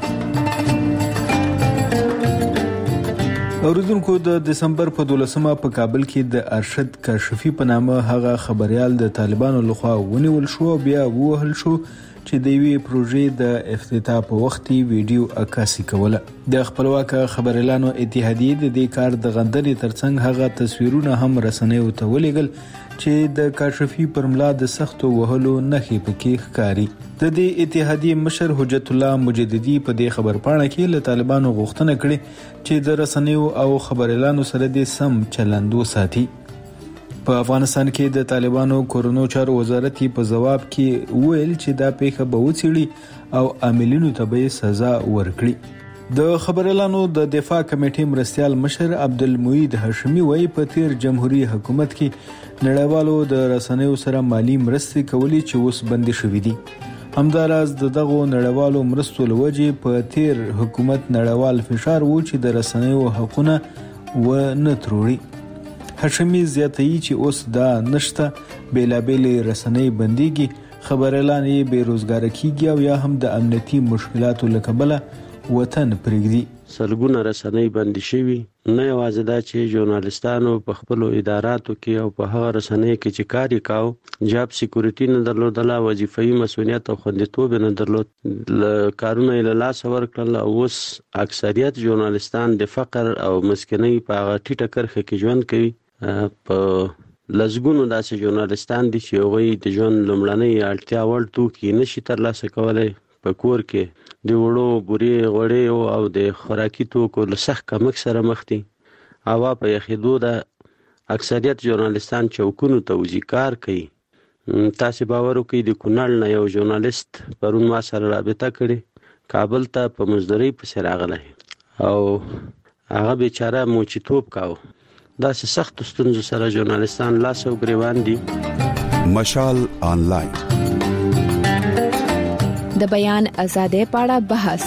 اوریدونکو د دسمبر په 12مه په کابل کې د ارشد کاشفی په نامه هغه خبريال د طالبانو لخوا ونیول شو او بیا وهل شو چې د وی پروژې د افتتاح په وخت ویډیو عکاسي کوله. د خپلواک خبريالانو اتحادیه د دې کار د غندنې ترڅنګ هغه تصویرونه هم رسنیو ته ولېګل چې د کاشفی پر ملا د سختو وهلو نخې پکې ښکاری. د دې اتحادیه مشر حجت الله مجددي په دې خبر پاڼه کې له طالبانو غوښتنه کړې چې د رسنیو او خبريالانو سره د سم چلند وساتي. په افغانستان کې د طالبانو کورونو چارو وزارت په جواب کې ویل چې دا پیښه به وڅېړي او عاملینو ته به سزا ورکړي. د خبريالانو د دفاع کمیټې مرستيال مشر عبدالمعید هاشمي وایي په تیر جمهوریت حکومت کې نړیوالو د رسنیو سره مالی مرستې کولې چې اوس بند شوې دي. همداراز دغه نړیوالو مرستو لوجې په تیر حکومت نړیوال فشار و چې د رسنیو حقونه و نه تروړي. هاشمي زیاتوي چې اوس دا نشته، بیلابېل رسنۍ بنديږي، خبريالان یې بیروزګار کیږي او یا هم د امنیتي مشکلاتو له کبله وطن پرېږدي. سلګونه رسنۍ بندي شوي. نه یوازې دا چې ژورنالستانو په خپل اداراتو کې او په هغه رسنۍ کې چې کار وکاو جاب سکیورټي نه درلودله، وظیفوي مسؤلیت او خوندیتوب نه درلود، کارونه یې له لاسه ورکړل او اوس اکثریت ژورنالستان د فقر او مسکینۍ په هغه ټیټه کرښه کې ژوند کوي. په لزګونو داسې ژورنالستان دي چې هغوی د ژوند لومړنۍ اړتیا وړ توکي نشي ترلاسه کولی، په کور کې د وړو بورې غوړې او د خوراکي توکو له سخت کمښت سره مخ دي. هوا په یخېدو ده، اکثریت ژورنالستان چوکونو ته وځي، کار کوي. تاسې باور وکړئ د کونړ نه یو ژورنالست پرون ما سره رابطه کړې، کابل ته په مزدورۍ پسې راغلی او هغه بیچاره موچیتوب کاوه. داسې سختو ستونزو سره ژورنالستان لاس او ګریوان دي. مشال آنلاین د بیان ازادۍ په اړه بحث.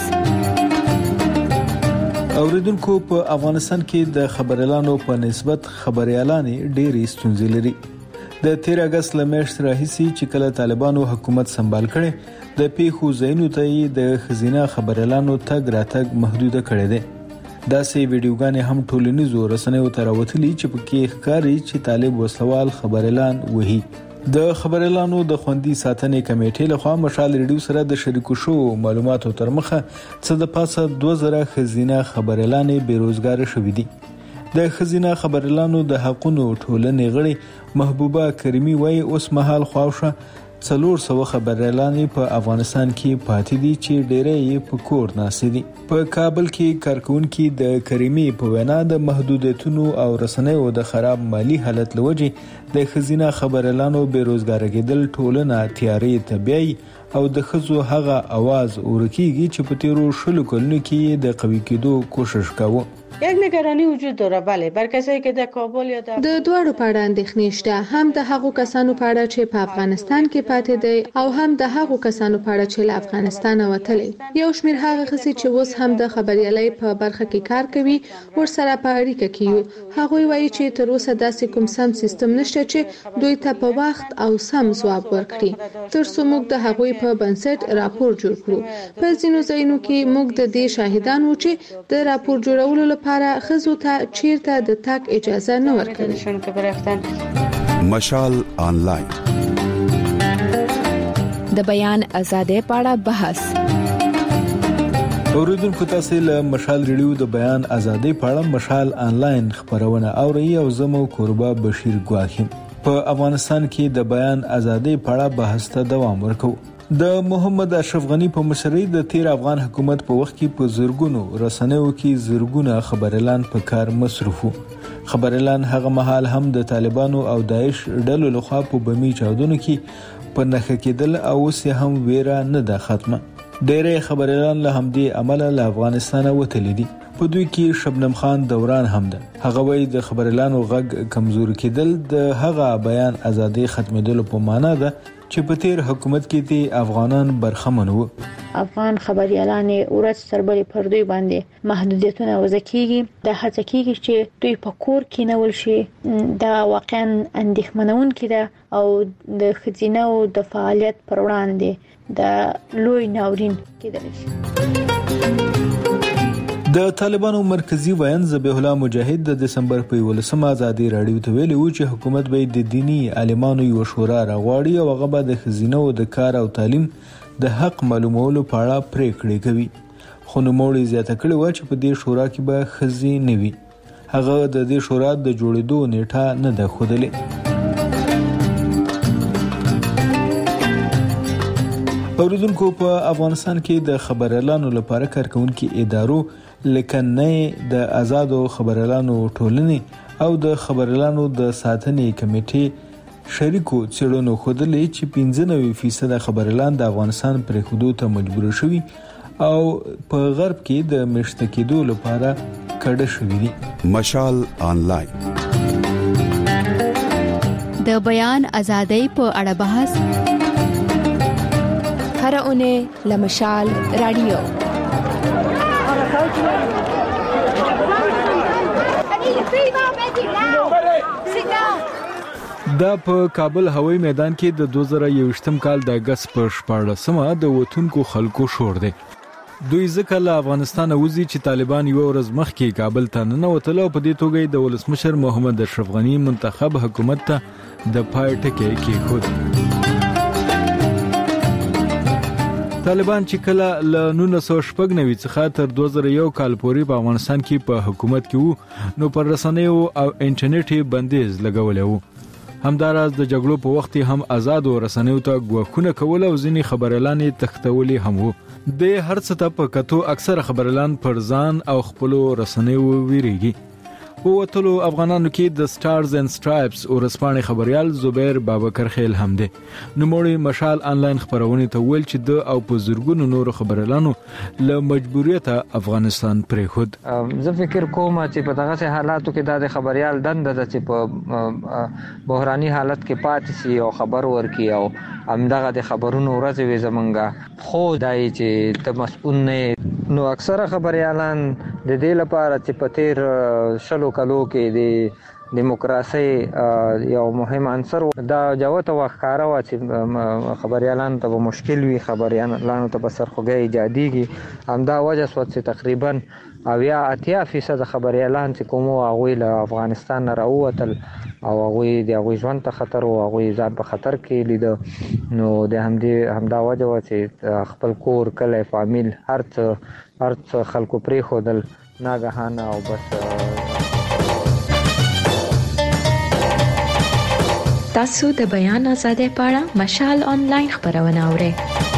اوریدونکو، په افغانستان کې د خبريالانو په نسبت خبريالانې ډېرې ستونزې لري. د 13 اگست لمشت راهیسي چې کله طالبانو حکومت سمبال کړي، د پیښو ځایونو ته د خزینه خبريالانو تګ راتګ محدود کړي دي. داسې ویډیوګانې هم ټولنیزو رسنیو ته راوتلي چې پکې ښکاري چې طالب وسلوال خبريالان وهي. د خبريالانو د خوندي ساتنې کمیټې لخوا مشال ریډیو سره د شریکو شو معلوماتو تر مخه څه د پاسه 2000 خزینه خبريالانې بیروزګار شوې دي. د خزینه خبريالانو د حقوقو ټولنې غړي محبوبه کریمی وایي اوس مهال خواوشه 400 خبريالانې په افغانستان کې پاتې دي چې ډېرې یې په کور ناست دي. په کابل کې کارکونکي د کریمی په وینا د محدودیتونو او رسنیو د خراب مالی حالت لوجې د خزینه خبريالانو بیروزګار کېدل ټولنه تیارې ته بیاي او د خزو هغه आवाज ورکیږي چې په تیرو شلو کلونو کې د قوي کېدو کوشش کاوه. یک نگرانی وجود داره، بله، بر کسایی که در کابل یا در دواړو په اړه اندېښنې شته، هم د هغو کسانو په اړه چې په افغانستان کې پاتې دي او هم د هغو کسانو په اړه چې له افغانستان وتلي. یو شمېر هغه ښځې چې اوس هم د خبريالۍ په برخه کې کار کوي ورسره په اړیکه کې یو. هغوی وایي چې تر اوسه داسې کوم سم سیستم نشته چې دوی ته په وخت او سم ځواب ورکړي تر څو موږ د هغوی په بنسټ راپور جوړ کړو. په ځینو ځایونو کې موږ د دې شاهدان وو چې د راپور جوړولو لپاره خزو ته چیرته د تک اجازه نه ورکړي. مشال آنلاین د بیان ازادۍ په اړه بحث. اوریدونکو، تاسو له مشال ریډیو د بیان ازادۍ په اړه مشال آنلاین خبرونه اورئ او زمو قربا بشیر ګواخیم. په افغانستان کې د بیان ازادۍ په اړه بحث ته دوام ورکوي. د محمد اشرف غنی په مشرۍ د 13 افغان حکومت په وخت کې په زرګونو رسنیو کې زرګونه خبريالان په کار مصروف وو. خبريالان هغه مهال هم د طالبانو او داعش ډلو لخوا په بمی چاودنو کې په نخښه کېدل او اوس هم ویره نه ده ختمه. ډېرې خبريالان له همدې عمله له افغانستان وتلي دي. په دوی کې شبنم خان دوران هم ده. هغه وایي د خبريالانو غږ کمزور کېدل د هغه بیان ازادۍ ختمېدل په معنا ده چې په تیر حکومت کې دي افغانان برخمن وو. افغان خبريالان ورځ تر بلې پر دوی باندې محدودیتونه وضع کیږي. د هڅه کیږي چې دوی په کور کې نه ول شي. دا واقعا اندېښمنونکې ده او د خزینه او د فعالیت پر وړاندې د لوی ناورین کېدل شي. د طالبانو مرکزی ویان ذبیح الله مجاهد د دسمبر په 11 ازادي راډیو ته ویلي و چې حکومت به د دینی عالمانو یو شورا راغواړي او هغه به د خزینه او د کار او تعلیم د حق معلومولو په اړه پریکړې کوي. خو نوموړي زیاته کړې و چې په دې شورا کې به خزي نه وي. هغه د دې شورا د جوړېدو نیټه نه ده ښودلې. اوریدونکو، په افغانستان کې د خبريالانو لپاره کارکونکي ادارو لکه نه د آزادو خبريالانو ټولنې او د خبريالانو د ساتنې کمیټې شریکو څېړنو ښودلې چې 95% خبريالان د افغانستان پرې خودو ته مجبور شوي او په غرب کې د مشته کېدو لپاره کډه شوي دي. مشال آنلاین د بیان ازادۍ په اړه بحث هر اونۍ لمشال رادیو. دا په کابل هوایي میدان کې د 2021م کال د اگست په 14مه د وټونکو خلکو شور دی. دوی ځکه له افغانستان وځي چې طالبان یو ورځ مخکې کابل ته ننوتل او په دې توګه د ولسمشر محمد اشرف غنی منتخب حکومت ته د پای ټکی کېښود. طالبان چې کله له 1996 څخه تر 2001 کال پورې په افغانستان کې په حکومت کې وو نو پر رسنیو او انټرنیټي بندیز لګولې وو. همداراز د جګړو په وخت هم آزاد رسنیو ته غوښتنه کول او ځینې خبريالان تختولي هم وو. د هر څه ته په کتو اکثر خبريالان پر ځان او خپل رسنیو ویریږي. په وټلو افغانانو کې د سټارز اند سټرایپس او رسپانې خبريال زبیر بابکر خیل هم دی. نوموړی مشال انلاین خبرونه ته ویل چې د او په زورګونو نور خبريالانو له مجبوریت افغانستان پرې خود. زه فکر کوم چې په دغه حالاتو کې د خبريال دند د چې په بحراني حالت کې پاتې شي او خبر ورکي او همدغه د خبرونو ورځ وي زمونږه خو دای چې ته مسؤل نه نو اکثره خبريالان د دې لپاره چې په تیر شلو کلو کې د دیموکراسي یو مهم عنصر دا جوته وخاره و چې خبريالان ته مشکل وي خبريالان ته په سرخوږی ایجاديږي همدا وجه سوت چې تقریبا 80% خبريالان چې کوم هغه له افغانستان راووتل او هغه د هغه ژوند ته خطر او هغه ځان په خطر کې لید نو د همدا وجه و چې خپل کور کله فامیل هر خلکو پرې خودل ناګهانه او بس. تاسو د بیان آزادۍ په اړه مشال انلاین خبرونه اورئ.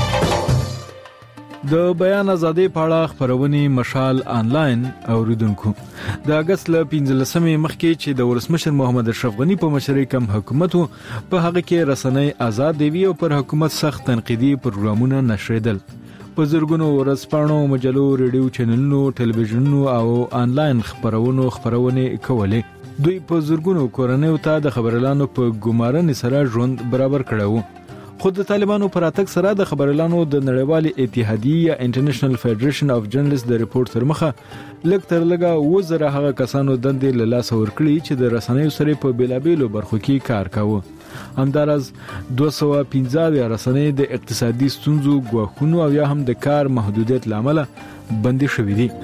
د بیان آزادۍ په اړه خبرونه مشال انلاین اوریدونکو د اگست ل 15 مخکې چې د ولسمشر محمد اشرف غنی په مشرۍ کوم حکومت په هغه کې رسنۍ آزاد دی او پر حکومت سخت تنقیدي پروګرامونه نشریدل. په زرګونو ورځپاڼو مجلو ریډیو چینلونو ټلویزیونونو او انلاین خبرونه کولې. دوی په زرګونو کورنیو ته د خبريالانو په ګمارنې سره ژوند برابر کړو. خود د طالبانو پر اتک سره د خبريالانو د نړیوالې اتحادیې یا انټرنیشنل فدریشن اف جرنالیست د ریپورت تر مخه لږ تر لږه وزره هغه کسانو دندې له لاس ورکړي چې د رسنیو سره په بیلابیلو برخو کې کار کاوه. همدارز 215 رسنۍ د اقتصادي ستونزو غوښتنو او یا هم د کار محدودیت لامل بندي شوې دي.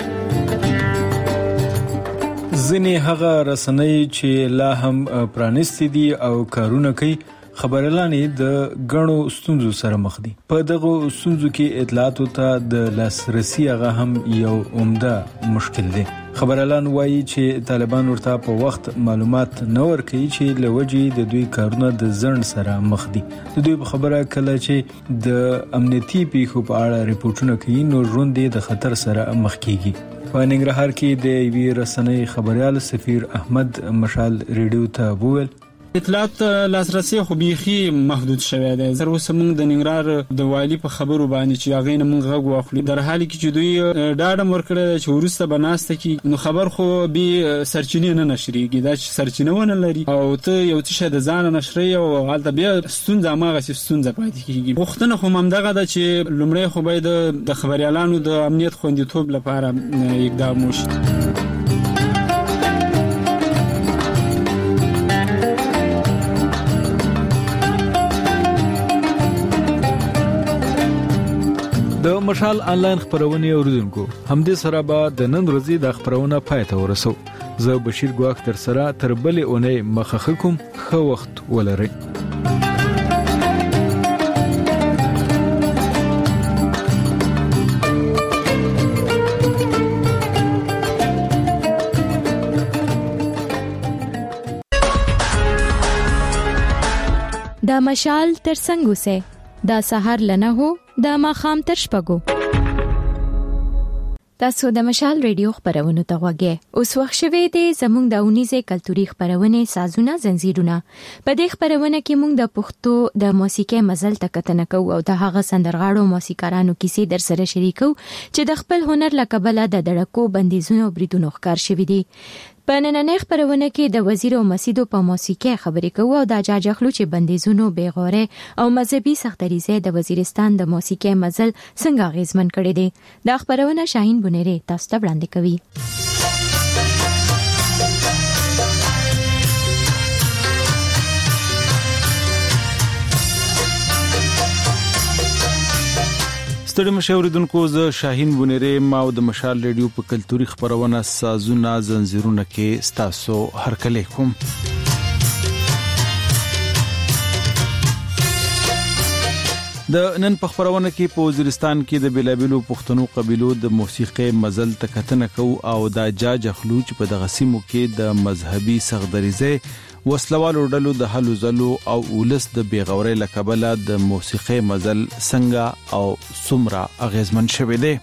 ځینې هغه رسنۍ چې لا هم پرانستې دي او کارونه کوي خبريالان د غنو ستونزو سره مخ دي. په دغه ستونزو کې اطلاعات ته د لاسرسي هغه هم یو عمده مشکل دی. خبريالان وایي چې طالبان ورته په وخت معلومات نه ورکوي چې لوجې د دوی کارونه د ځند سره مخ دي. د دوی په خبره کله چې د امنیتي پیښو په اړه ریپورتونه کوي نو ژوند د خطر سره مخ کیږي. په ننګرهار کې د وی رسنۍ خبريال سفیر احمد مشال ریډیو ته وویل اطلاعات لاسرسي خو بيخي محدود شوی دی. زر اوسه موږ د ننګرهار د والی په خبرو باندې چې هغه نه موږ غوښ واخلو در حال کې چې دوی ډاډه ورکړل چې ورسته بناسته کې نو خبر خو به سرچینه نه نشریږي دا چې سرچینه ونه لري او ته یو څه د ځان نشري او حالت بیا ستونزه ماغه ستونزه پاتې کیږي. وختونه خو همدغه د چې لومړی خو باید د خبريالانو د امنیت خوندیتوب لپاره اقدام وشي. د مشال انلاین خبرونه اوریدونکو همدې سره به د نن ورځې د خبرونه پای ته ورسو. زه بشیر ګواخ تر سره تر بلې اونۍ مخه کوم. ښه وخت ولرئ. د مشال تر څنګه سه دا سحر لنه هو د ماخام تر شپګو. تاسو د مشال ریډیو خبرونه ته غوږی. اوس وخت شوه دی زموږ د اونیزه کلتوري خبرونه سازونه زنجیرونه. په دې خبرونه کې موږ د پښتو د موسیقي مزل تکتنه کوو او د هغه سندرغاړو موسیقارانو کیسې در سره شریکو چې د خپل هنر لکبله د دړکو بندیزونو بریدونو ښکار شوي دي. په نننۍ خبرونه کې د وزیر او مسیدو په موسیقي خبرې کوو او د جاجخلو چې بندیزونو بیغوره او مذهبي سختریزه د وزیرستان د موسیقي مزل څنګه غیزمن کړي دي. د خبرونه شاهین بنيري تاسو ته وړاندې کوي. ستړي مشوریدونکو ز شاهین بونیره ما د مشال ریډیو په کلتوري خبرونه سازونه زنجیرونه کې ستاسو هرکلی کوم. د نن په خبرونه کې په وزیرستان کې د بلابلو پښتنو قبيلو د موسیقي مزل تکتنه کو او د جاج خلوچ په دغه سیمو کې د مذهبي سغدریزه وسلوالو ډلو د حلو زلو او ولس د بیغوري لکبله د موسیقي مزل څنګه او سمرا اغیزمن شوه دی.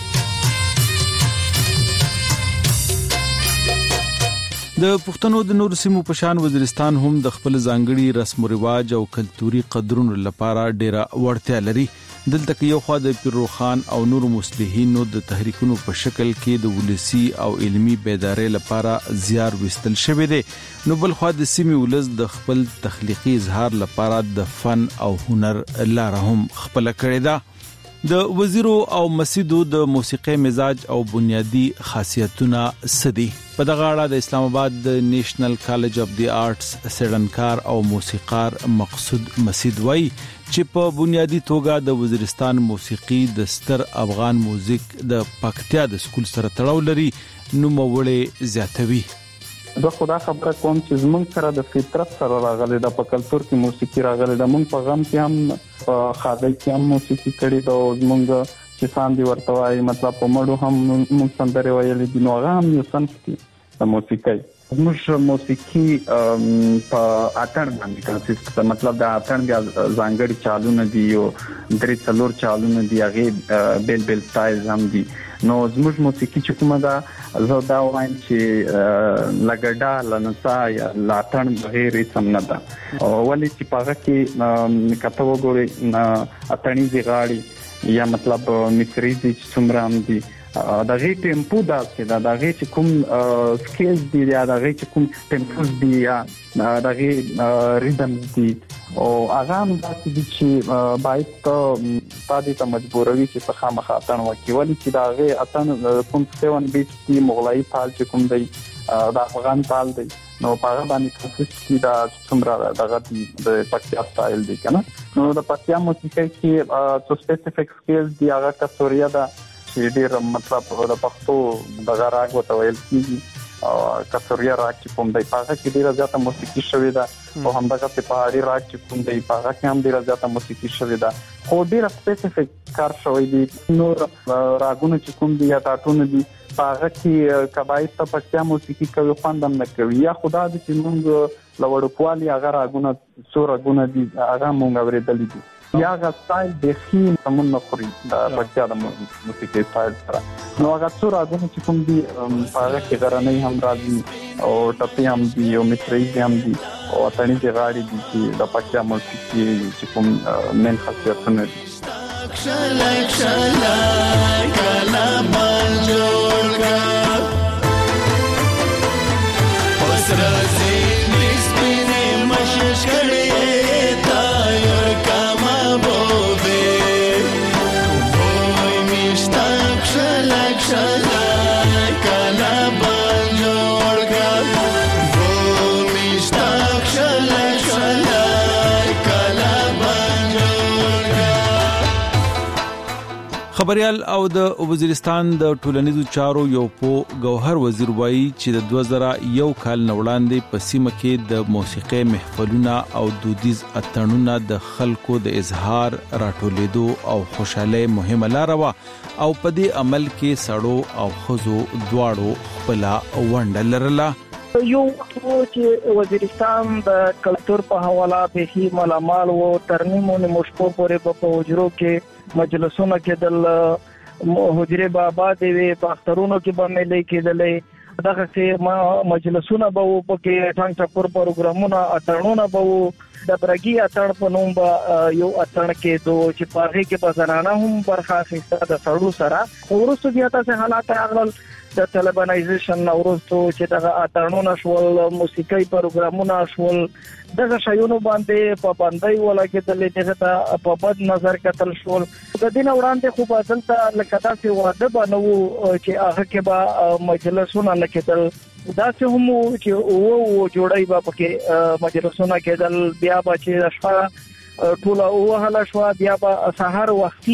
د پښتنو د نور سیمو په شان وزیرستان هم د خپل ځانګړي رسم او رواج او کلتوري قدرونو لپاره ډیره وړتیا لري. دلته کې یو خوا د پیروخان او نور مصلحینو د تحریکونو په شکل کې د ولسی او علمی بیداری لپاره زیار وستل شوی دی، نو بل خوا د سیمې ولس د خپل تخلیقي اظهار لپاره د فن او هنر لاره هم خپل کړی ده. د وزیرو او مسجدو د موسیقي مزاج او بنیادی خاصیتونه سدي. په دغه اړه د اسلام آباد د نیشنل کالج اف دی آرټس سړنکار او موسیقار مقصود مسجد وای چې په بنیادی توګه د وزیرستان موسیقي د ستر افغان موزیک د پکتیا د سکول سره تړاو لري، نو موړې زیاتوي. زه خدا خبره کوم چې زمونږ سره د فطرت سره راغلي د په کلچر کې موسیقي راغلي د مونږ په غم کې هم په خاده کې هم موسیقي کړي د زمونږ چې سان دی ورته وایي، مطلب په مړو هم مونږ سندرې ویلې دي، نو هغه هم یو صنف دی د موسیقي. زموږ موسیقي په اتڼ باندې کنسیسټ، مطلب د اتڼ د ځانګړي چالونه دي او درې څلور چالونه دي، هغه بیل بیل سټایل هم دي. نو زموږ موسیقي چې کومه ده زه دا وایم چې لګډا لنسا یا لاتن بغیر سم نه ده، ولې چې پاغه کې کته وګوري اتنی زیغاړي یا مطلب مصری دي چې څومره هم دي دا غي ټیمپو دا چې دا غي چې کوم سکیلز دي یا دا غي چې کوم ټیمپوز دي یا دا غي ریدم دي او هغه هم چې باید پاتې ته مجبوروي چې په خامخا اتن وکړي، ولې چې دا غي اتن کوم 7 بیت دی مغلای پال چې کوم دی دا افغان پال دی، نو په هغه باندې کوشش دا څومره دغه د پکتیا سټایل دی کنه. نو د پکتیا موسیقي کې څو سپیسیفیک سکیلز دی، هغه کسوریا دا چې ډیر مطلب د پښتو دغه راګ وته ویل کیږي او کسوریا راګ چې کوم دی پاغه کې ډیره زیاته موسیقي شوې ده، او همدغه په پهاړي راګ چې کوم دی پاغه کې هم ډیره زیاته موسیقي شوې ده، خو ډیره سپیسیفیک کار شوی دی. نور راګونه چې کوم دی یا ټاټونه دي پاغه کې کبای ته پکتیا موسیقي کوي خوندم نه کوي، یا خدا دې چې موږ لوړکوالي هغه راګونه څو راګونه دي هغه موږ اورېدلې دي، یا هغه سټایل د خین سمون نه خوري د پکتیا د موسیقي سټایل سره. نو هغه څو راګونه چې کوم دي هغه کې غرنۍ هم راځي او ټپي هم دي او مصری هم دي او اتنی دی غاړي دي چې د پکتیا موسیقي چې کوم مین خاصیتونه دي. شلک شلک کلا بل جوړ کا پسرا زین سپینې مشش کړي تا یور کما بوبه وای مشتاق شلک شلک کلا بل جوړ کا وای مشتاق شلک شلک کلا بل جوړ کا. خبريال او د وزیرستان د ټولنیزو چارو یو په گوهر وزیر وایي چې د 2001 کال وړاندې په سیمه کې د موسیقي محفلونه او دودیز اتڼونه د خلکو د اظهار راټولیدو او خوشاله مهمه لار و، او په دې عمل کې سړو او خزو دواړو خپل ونډه لرله. یو چې وزیرستان د کلچر په حواله به ملامال و ترنیمونه مشکو پورې په وجرو کې مجلسونه کېدل، حجره بابا دی په اخترونو کې به ملي کېدلې، دغه چې مجلسونه به و پکې ټانګ ټکور پروګرامونه اتڼونه به و، د برګي اتڼ په نوم به یو اتڼ کې دو چې پاره کې به زنانه هم برخه اخیسته د سړو سره. ورسته بیا تاسو حالات راغلل د طالبانایزیشن ورسته چې دغه اتڼونه شول، موسیقي پروګرامونه شول، دغه شایونو باندې په باندې ولګېدل، دغه په بد نظر کتل شول. د دین وړاندې خو بدل ته لکه تاسو واده بنو چې هغه کې به مجلسونه نکېدل، دا چې هم چې او جوړای به پکې مجلسونه کېدل، بیا به چې شپه ټول او هله شو، بیا به سحر وختي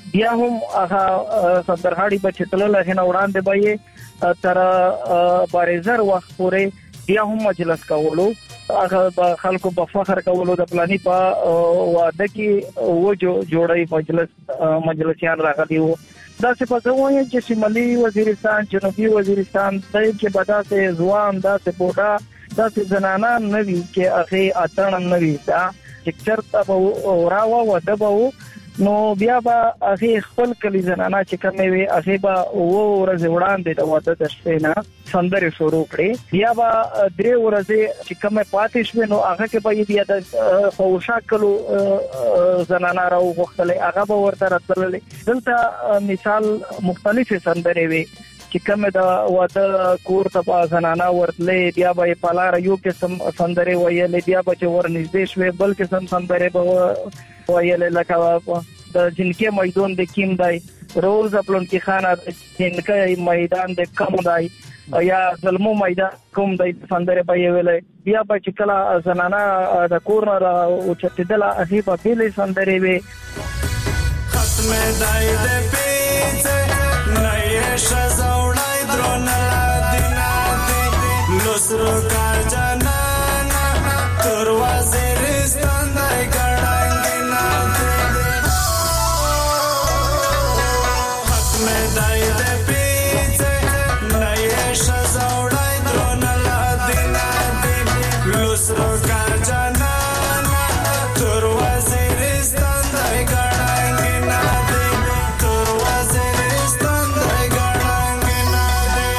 بیا هم هغه سندرغاړي بچتل لهنه وړاندې به تر بارزر وخت پورې بیا هم مجلس کولو هغه خلکو په فخر کولو د پلاني په واده کې و جوړي مجلسيان راغلي وو دا څه په وایي چې شمالي وزیرستان جنوبي وزیرستان دای کې بداسه ځوان دا څه بوډا دا څه زنانه نوي کې اخی اتن نوي دا چې چرته به اوراوا ودبو نو بیا به اخی خپل کلی زنانه چې کومې وي اخی به ورځ وړاندې د واده د شپې نه سندري شروع کړي بیا به درې ورځې چې کومه پاتې شوه نو هغه کې به بیا د خوشا کلو زنانه راو وختلې هغه به ورته راتللې دلته مثال مختلفه سندري وي چې کومه د واده کور ته زنانه ورتلې بیا به پالار یو کې سندري ویلې بیا به ورنږدې شوه بلکې سم سندري به ویلې لکه د جنکه میدان د کیم دی روز خپلون کې خانه جنکه میدان د کم دی یا ظلمو میدان کوم دی سندري به ویلې بیا به چې کله زنانه د کور نه او چتدل اخی په بیلې سندري وي ختم دای د پیڅ نه یې شزوړای درون دینه لوسرو کا جنانا تر وزیرستان دای ګړنګ نه ختم دای د پیڅ نه یې شزوړای درون دینه لوسرو کا جنانا تر وزیرستان دای ګړنګ نه تر وزیرستان دای ګړنګ نه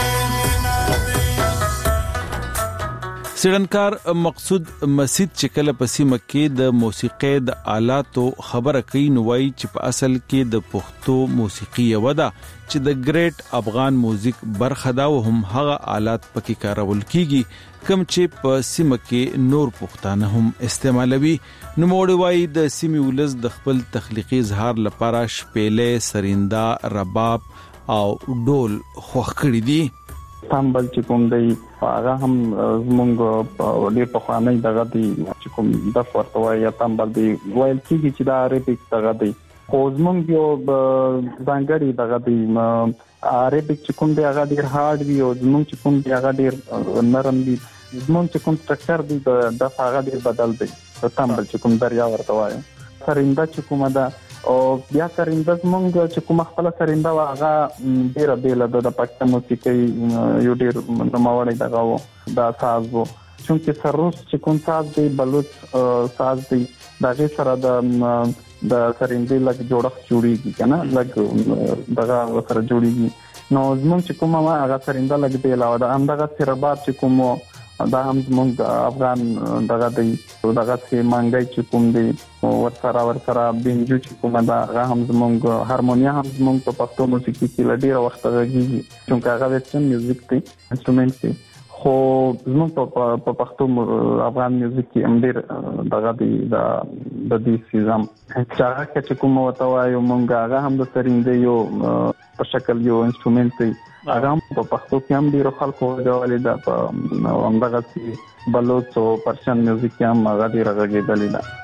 سیډنکار مقصود مسجد چې کله په سیمه کې د موسیقي د آلاتو خبره کوي نو وایي چې په اصل کې د پښتو موسیقي ودا چې د ګریټ افغان موزیک برخه دا هم هغه آلات پکې کارول کیږي کوم چې په سیمه کې نور پښتانه هم استعمالوي نو موږ وایي د سیمې ولز د خپل تخلیقي اظهار لپاره شپېلې سریندا رباب او ډول خوښ کړی دي تامبل چې کوم دی هغه هم زمونږ ډېر په خوانې دغه دی چې کوم د ورته یا تامبل دی ویل کیږي چې دا عربیک دغه دی خو زمونږ یو ځانګړي دغه دی عربیک چې کوم دی هغه ډېر هارد وي او زمونږ چې کوم دی هغه ډېر نرم دی زمونږ چې کوم سټرکچر دی د هغه ډېر بدل دی تامبل چې کوم دریا ورته وایي سریندا چې کومه ده او بیا سریندا زمونږ چې کومه خپل سریندا هغه ډېر بیل د پښتو موسیقي یو ډېر نوموړی دغه و دا ساز وو چې سروس چې کوم ساز دی بلوچ ساز دی دغه سره د سریندا لګ جوړښت جوړیږي کنه لګ دغه سره جوړیږي نو زمونږ چې کومه هغه سریندا لګ دی علاوه د همدغه سرباب چې کوم دا هم زمونږ افغان دغه دی دغه سي مانګای چې کوم دی ورسره بنجو چې کوم دا هغه هم زمونږ هارمونیا هم زمونږ په پښتو موسیقي کې لډیر وخت غږیږي چې هغه ویسټرن میوزیک دی انسټرومنټ دی خو زمونږ په پښتو افغان میوزیک کې هم ډیر دغه دی د دې سیزم چې کوم وته وایو مونږ هغه هم د سرینده یو په شکل یو انسټرومنټ دی هغه په پښتو کې هم ډیر خلکو غوړولې ده په همدغه سي بلوچ او پرشن میوزیک کې هم هغه ډیر غږېدلې ده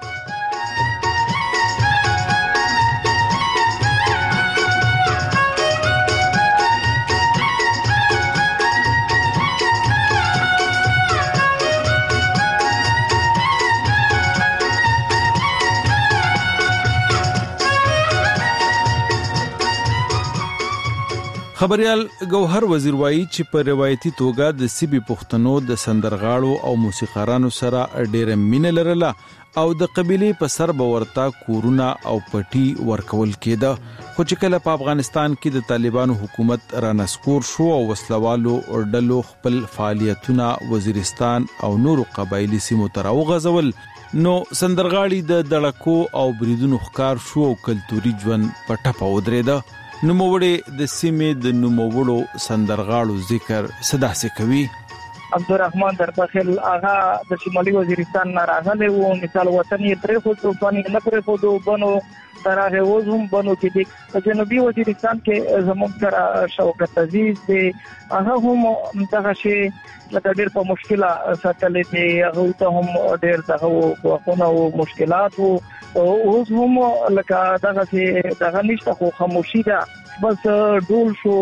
خبريال ګوهر وزیر وایي چې په روایتي توګه د سیبي پښتنو د سندرغاړو او موسیقارانو سره ډېر مینه لرله او د قبيله په سر باورتا کورونه او پټي ورکول کېده خو چې کله په افغانستان کې د طالبانو حکومت را نسکور شو او وسلوالو ډلو خپل فعالیتونه وزیرستان او نورو قبایلی سیمو ته راوغځول نو سندرغاړي د دړکو او بریدونو ښکار شو او کلتوري ژوند په ټپه ودرېده نوموړي د سیمې د نوموړو سندرغاړو ذکر صدا سي کوي عبدالرحمن دربخل آغا د شمالي وزیرستان نه راغلی وو مثال وطن یې پرې خو طوفان نه پرې خو بنو ترغه وزم بنو کې د جنوبي وزیرستان کې زموږ سره شوکت عزیز دی هغه هم دغه شی لکه ډېر په مشکله ساتلې دي هغه ته هم ډېر دغه وو خو مشکلات وو اوس هم لکه دغه نشته خو خاموشي ده بس ډول شو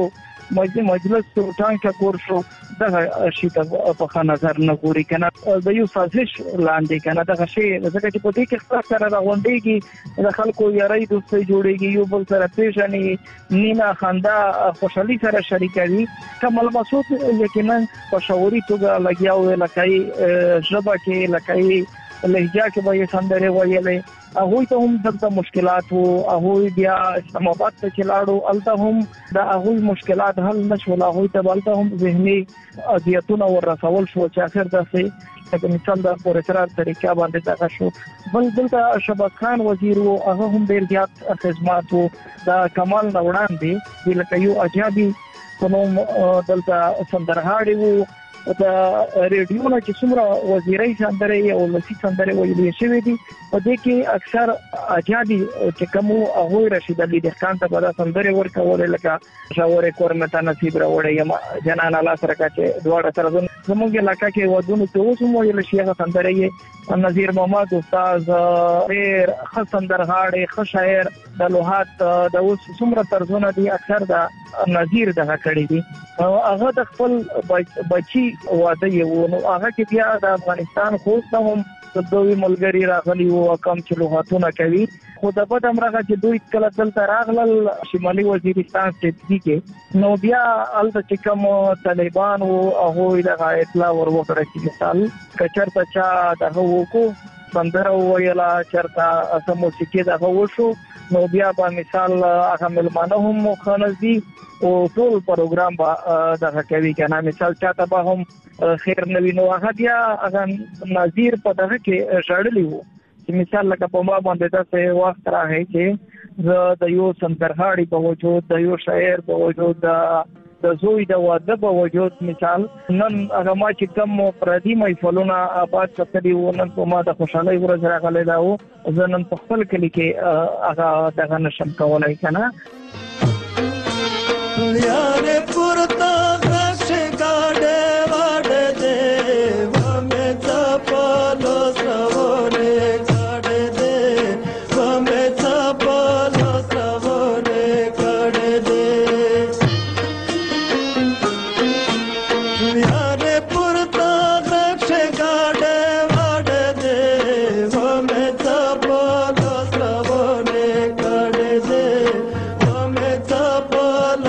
مجلس ټانګه کور شو دغه شی ته په نظر نه ګوري کنه د یو سازش لاندې کنه دغه شی ځکه چې په دې کې خاص سره راغونډيږي د خلکو یاري دوستي جوړيږي یو بل سره پیژني نیمه خندا خوشحالي سره شریکوي کمال مسعود یقینا په شعوري توګه لګیاو لکای ژبه کې لکای لهجه کې به سندره ویلې هغه ته هم دغه مشکلات وو هغه بیا اسلام آباد ته چلاړو الته هم د هغه مشکلات حل نشول هغه ته بلته هم ذهني اذیتونه ورسول شو چې اخر داسې د مثال د پروفیسور طریقه باندې دا شو بل دلته شباب خان وزیر وو هغه هم ډیر زیات خدمات وو د کمال نوړان دی لکه یو اجابي کوم دلته سندرهاړي وو د ریډیو نه چې څومره وزیرای سندره او لسی سندره ویلې شوې دي په دې کې اکثر اجادي چې کوم هغه رشید علي دهقان ته په سندره ورکول لکه شاور کورمتا نصیب راوړی یم جنان الله سره چې دواړه سره زموږ علاقې کې ودونه ته اوس مو یل شي هغه سندره یې نذیر محمد استاد ډیر ښه سندرغاړي ښه شاعر د لوحات د اوس څومره طرزونه دي اکثر د نذیر دغه کړی دي هغه د خپل بچي واده یو نو هغه کې بیا د افغانستان خو هم د دوی ملګری راغلی او کم چې لوحاتونه کوي خو د بد امرغه چې دوی کله دلته راغلل شمالي وزیرستان کې نو بیا الته چې کوم طالبان او هغه د اطلاع ورکړه چې مثال کچرته چا دغه وکړو سندره ویلا چرته اسمو موسیقي دغه وشو نو بیا په مثال هغه ملمانه هم خنځي او ټول پروګرام با دغه کوي کنه مثال چاته به هم خیر نوی نو هغه بیا هغه نظیر په دغه کې شړلی وو چې مثال لکه په ما باندې تاسو وخت راغی چې د یو سندرغاړي په وجود د یو شاعر په وجود د زوی د واده په وجود مثال نن هغه ما چې کوم پردي محفلونه آباد کړي ونن په ما د خوشحالي ورځ راغلی دا و زنن په خپل کلی کې هغه دغه نشم کولای کنه یاره پورتا غش گاډه واډه دې و مې ځپلو سوونه گاډه دې و مې ځپلو سوونه گاډه دې یاره پورتا غش گاډه واډه دې و مې ځپلو سوونه گاډه دې و مې ځپلو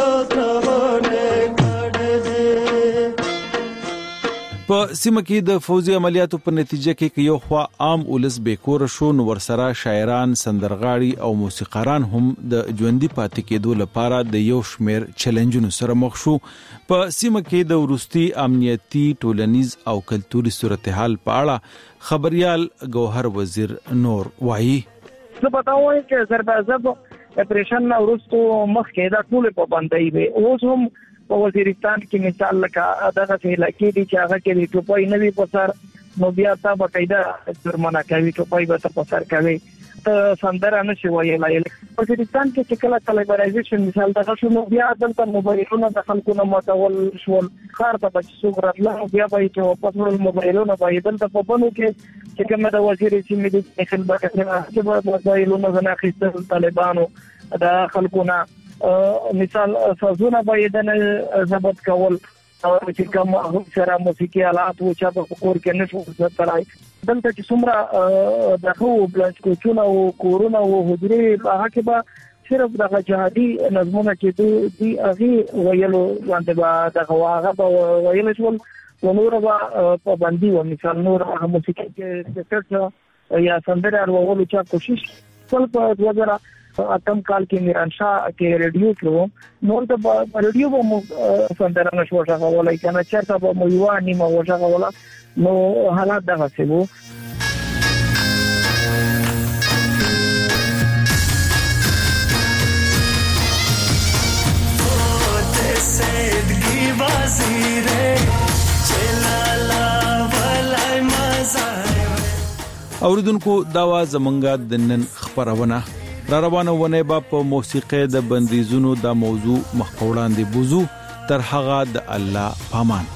په سیمه کې د فوزي عملیاتو په نتیجه کې یو خوا عام ولس بیکور شو نو ورسره شاعران سندرغاړي او موسیقاران هم د ژوندۍ پاتې کېدو لپاره د یو شمیر چیلنجونو سره مخ شو په سیمه کې د ورستي امنیتي ټولنیز او کلتوري صورتحال په اړه خبريال ګوهر وزیر نور وایي څه پتاوي چې زربازب اپریشن ورستو مخ کې دا ټول په باندې وي اوس هم په وزیرستان کې مثال لکه دغه علاقې دي چې هغه کې ټوپای نوي پسر نو بیا تا بقاعده جرمانه کوي ټوپای به پسر کوي ته سندره نشي ویلای وزیرستان کې چې کله کلیبرایزیشن مثال دغه شنو بیا دلته موبایلونه د خلکو نه متول شول خار ته بچ سو غرض بیا به چې واپس ول موبایلونه به دلته په بنو کې چې کومه د وزیر سیمې د خلک چې موبایلونه نه اخیستل طالبانو د خلکو نه مثال سازونه باید ضبط کول او چې کوم هغه سره موسیقي آلات او چې په کور کې نشو ترای دلته چې څومره دغه بلانچ کوچونه او کورونه او حجرې هغه کې به صرف دغه جهادي نظمونه چې دی هغه ویلو باندې به دغه هغه به ویل شول ونور به پابندي و مثال نور هغه موسیقي کې څه یا سندره ورولو چې کوشش ټول په وجره اتم کال کې میرانشاه کې ریډیو کې نور د ریډیو په سندره نشو ورغولای کنه چرته په مو یو نیمه ورغولا نو حالات دغه څه وو اوریدونکو دا وا زمونږه د نن خبرونه را روانه ونه با په موسیقي د بندیزونو د موضوع مخ وړاندې بوزو تر هغه د الله پامان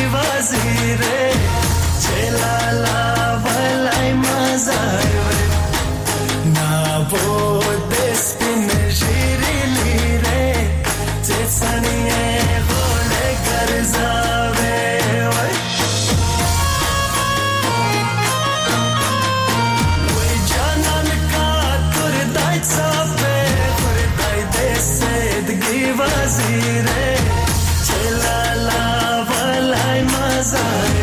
वजीरे चलाला वलाई मजार ना बोते स्पिन शिरीली रे चेसनिए गोले कर जावे वही जानन का तुरदाई साफे तुरदाई देसे दगी वजीरे चलाला वलाई मजार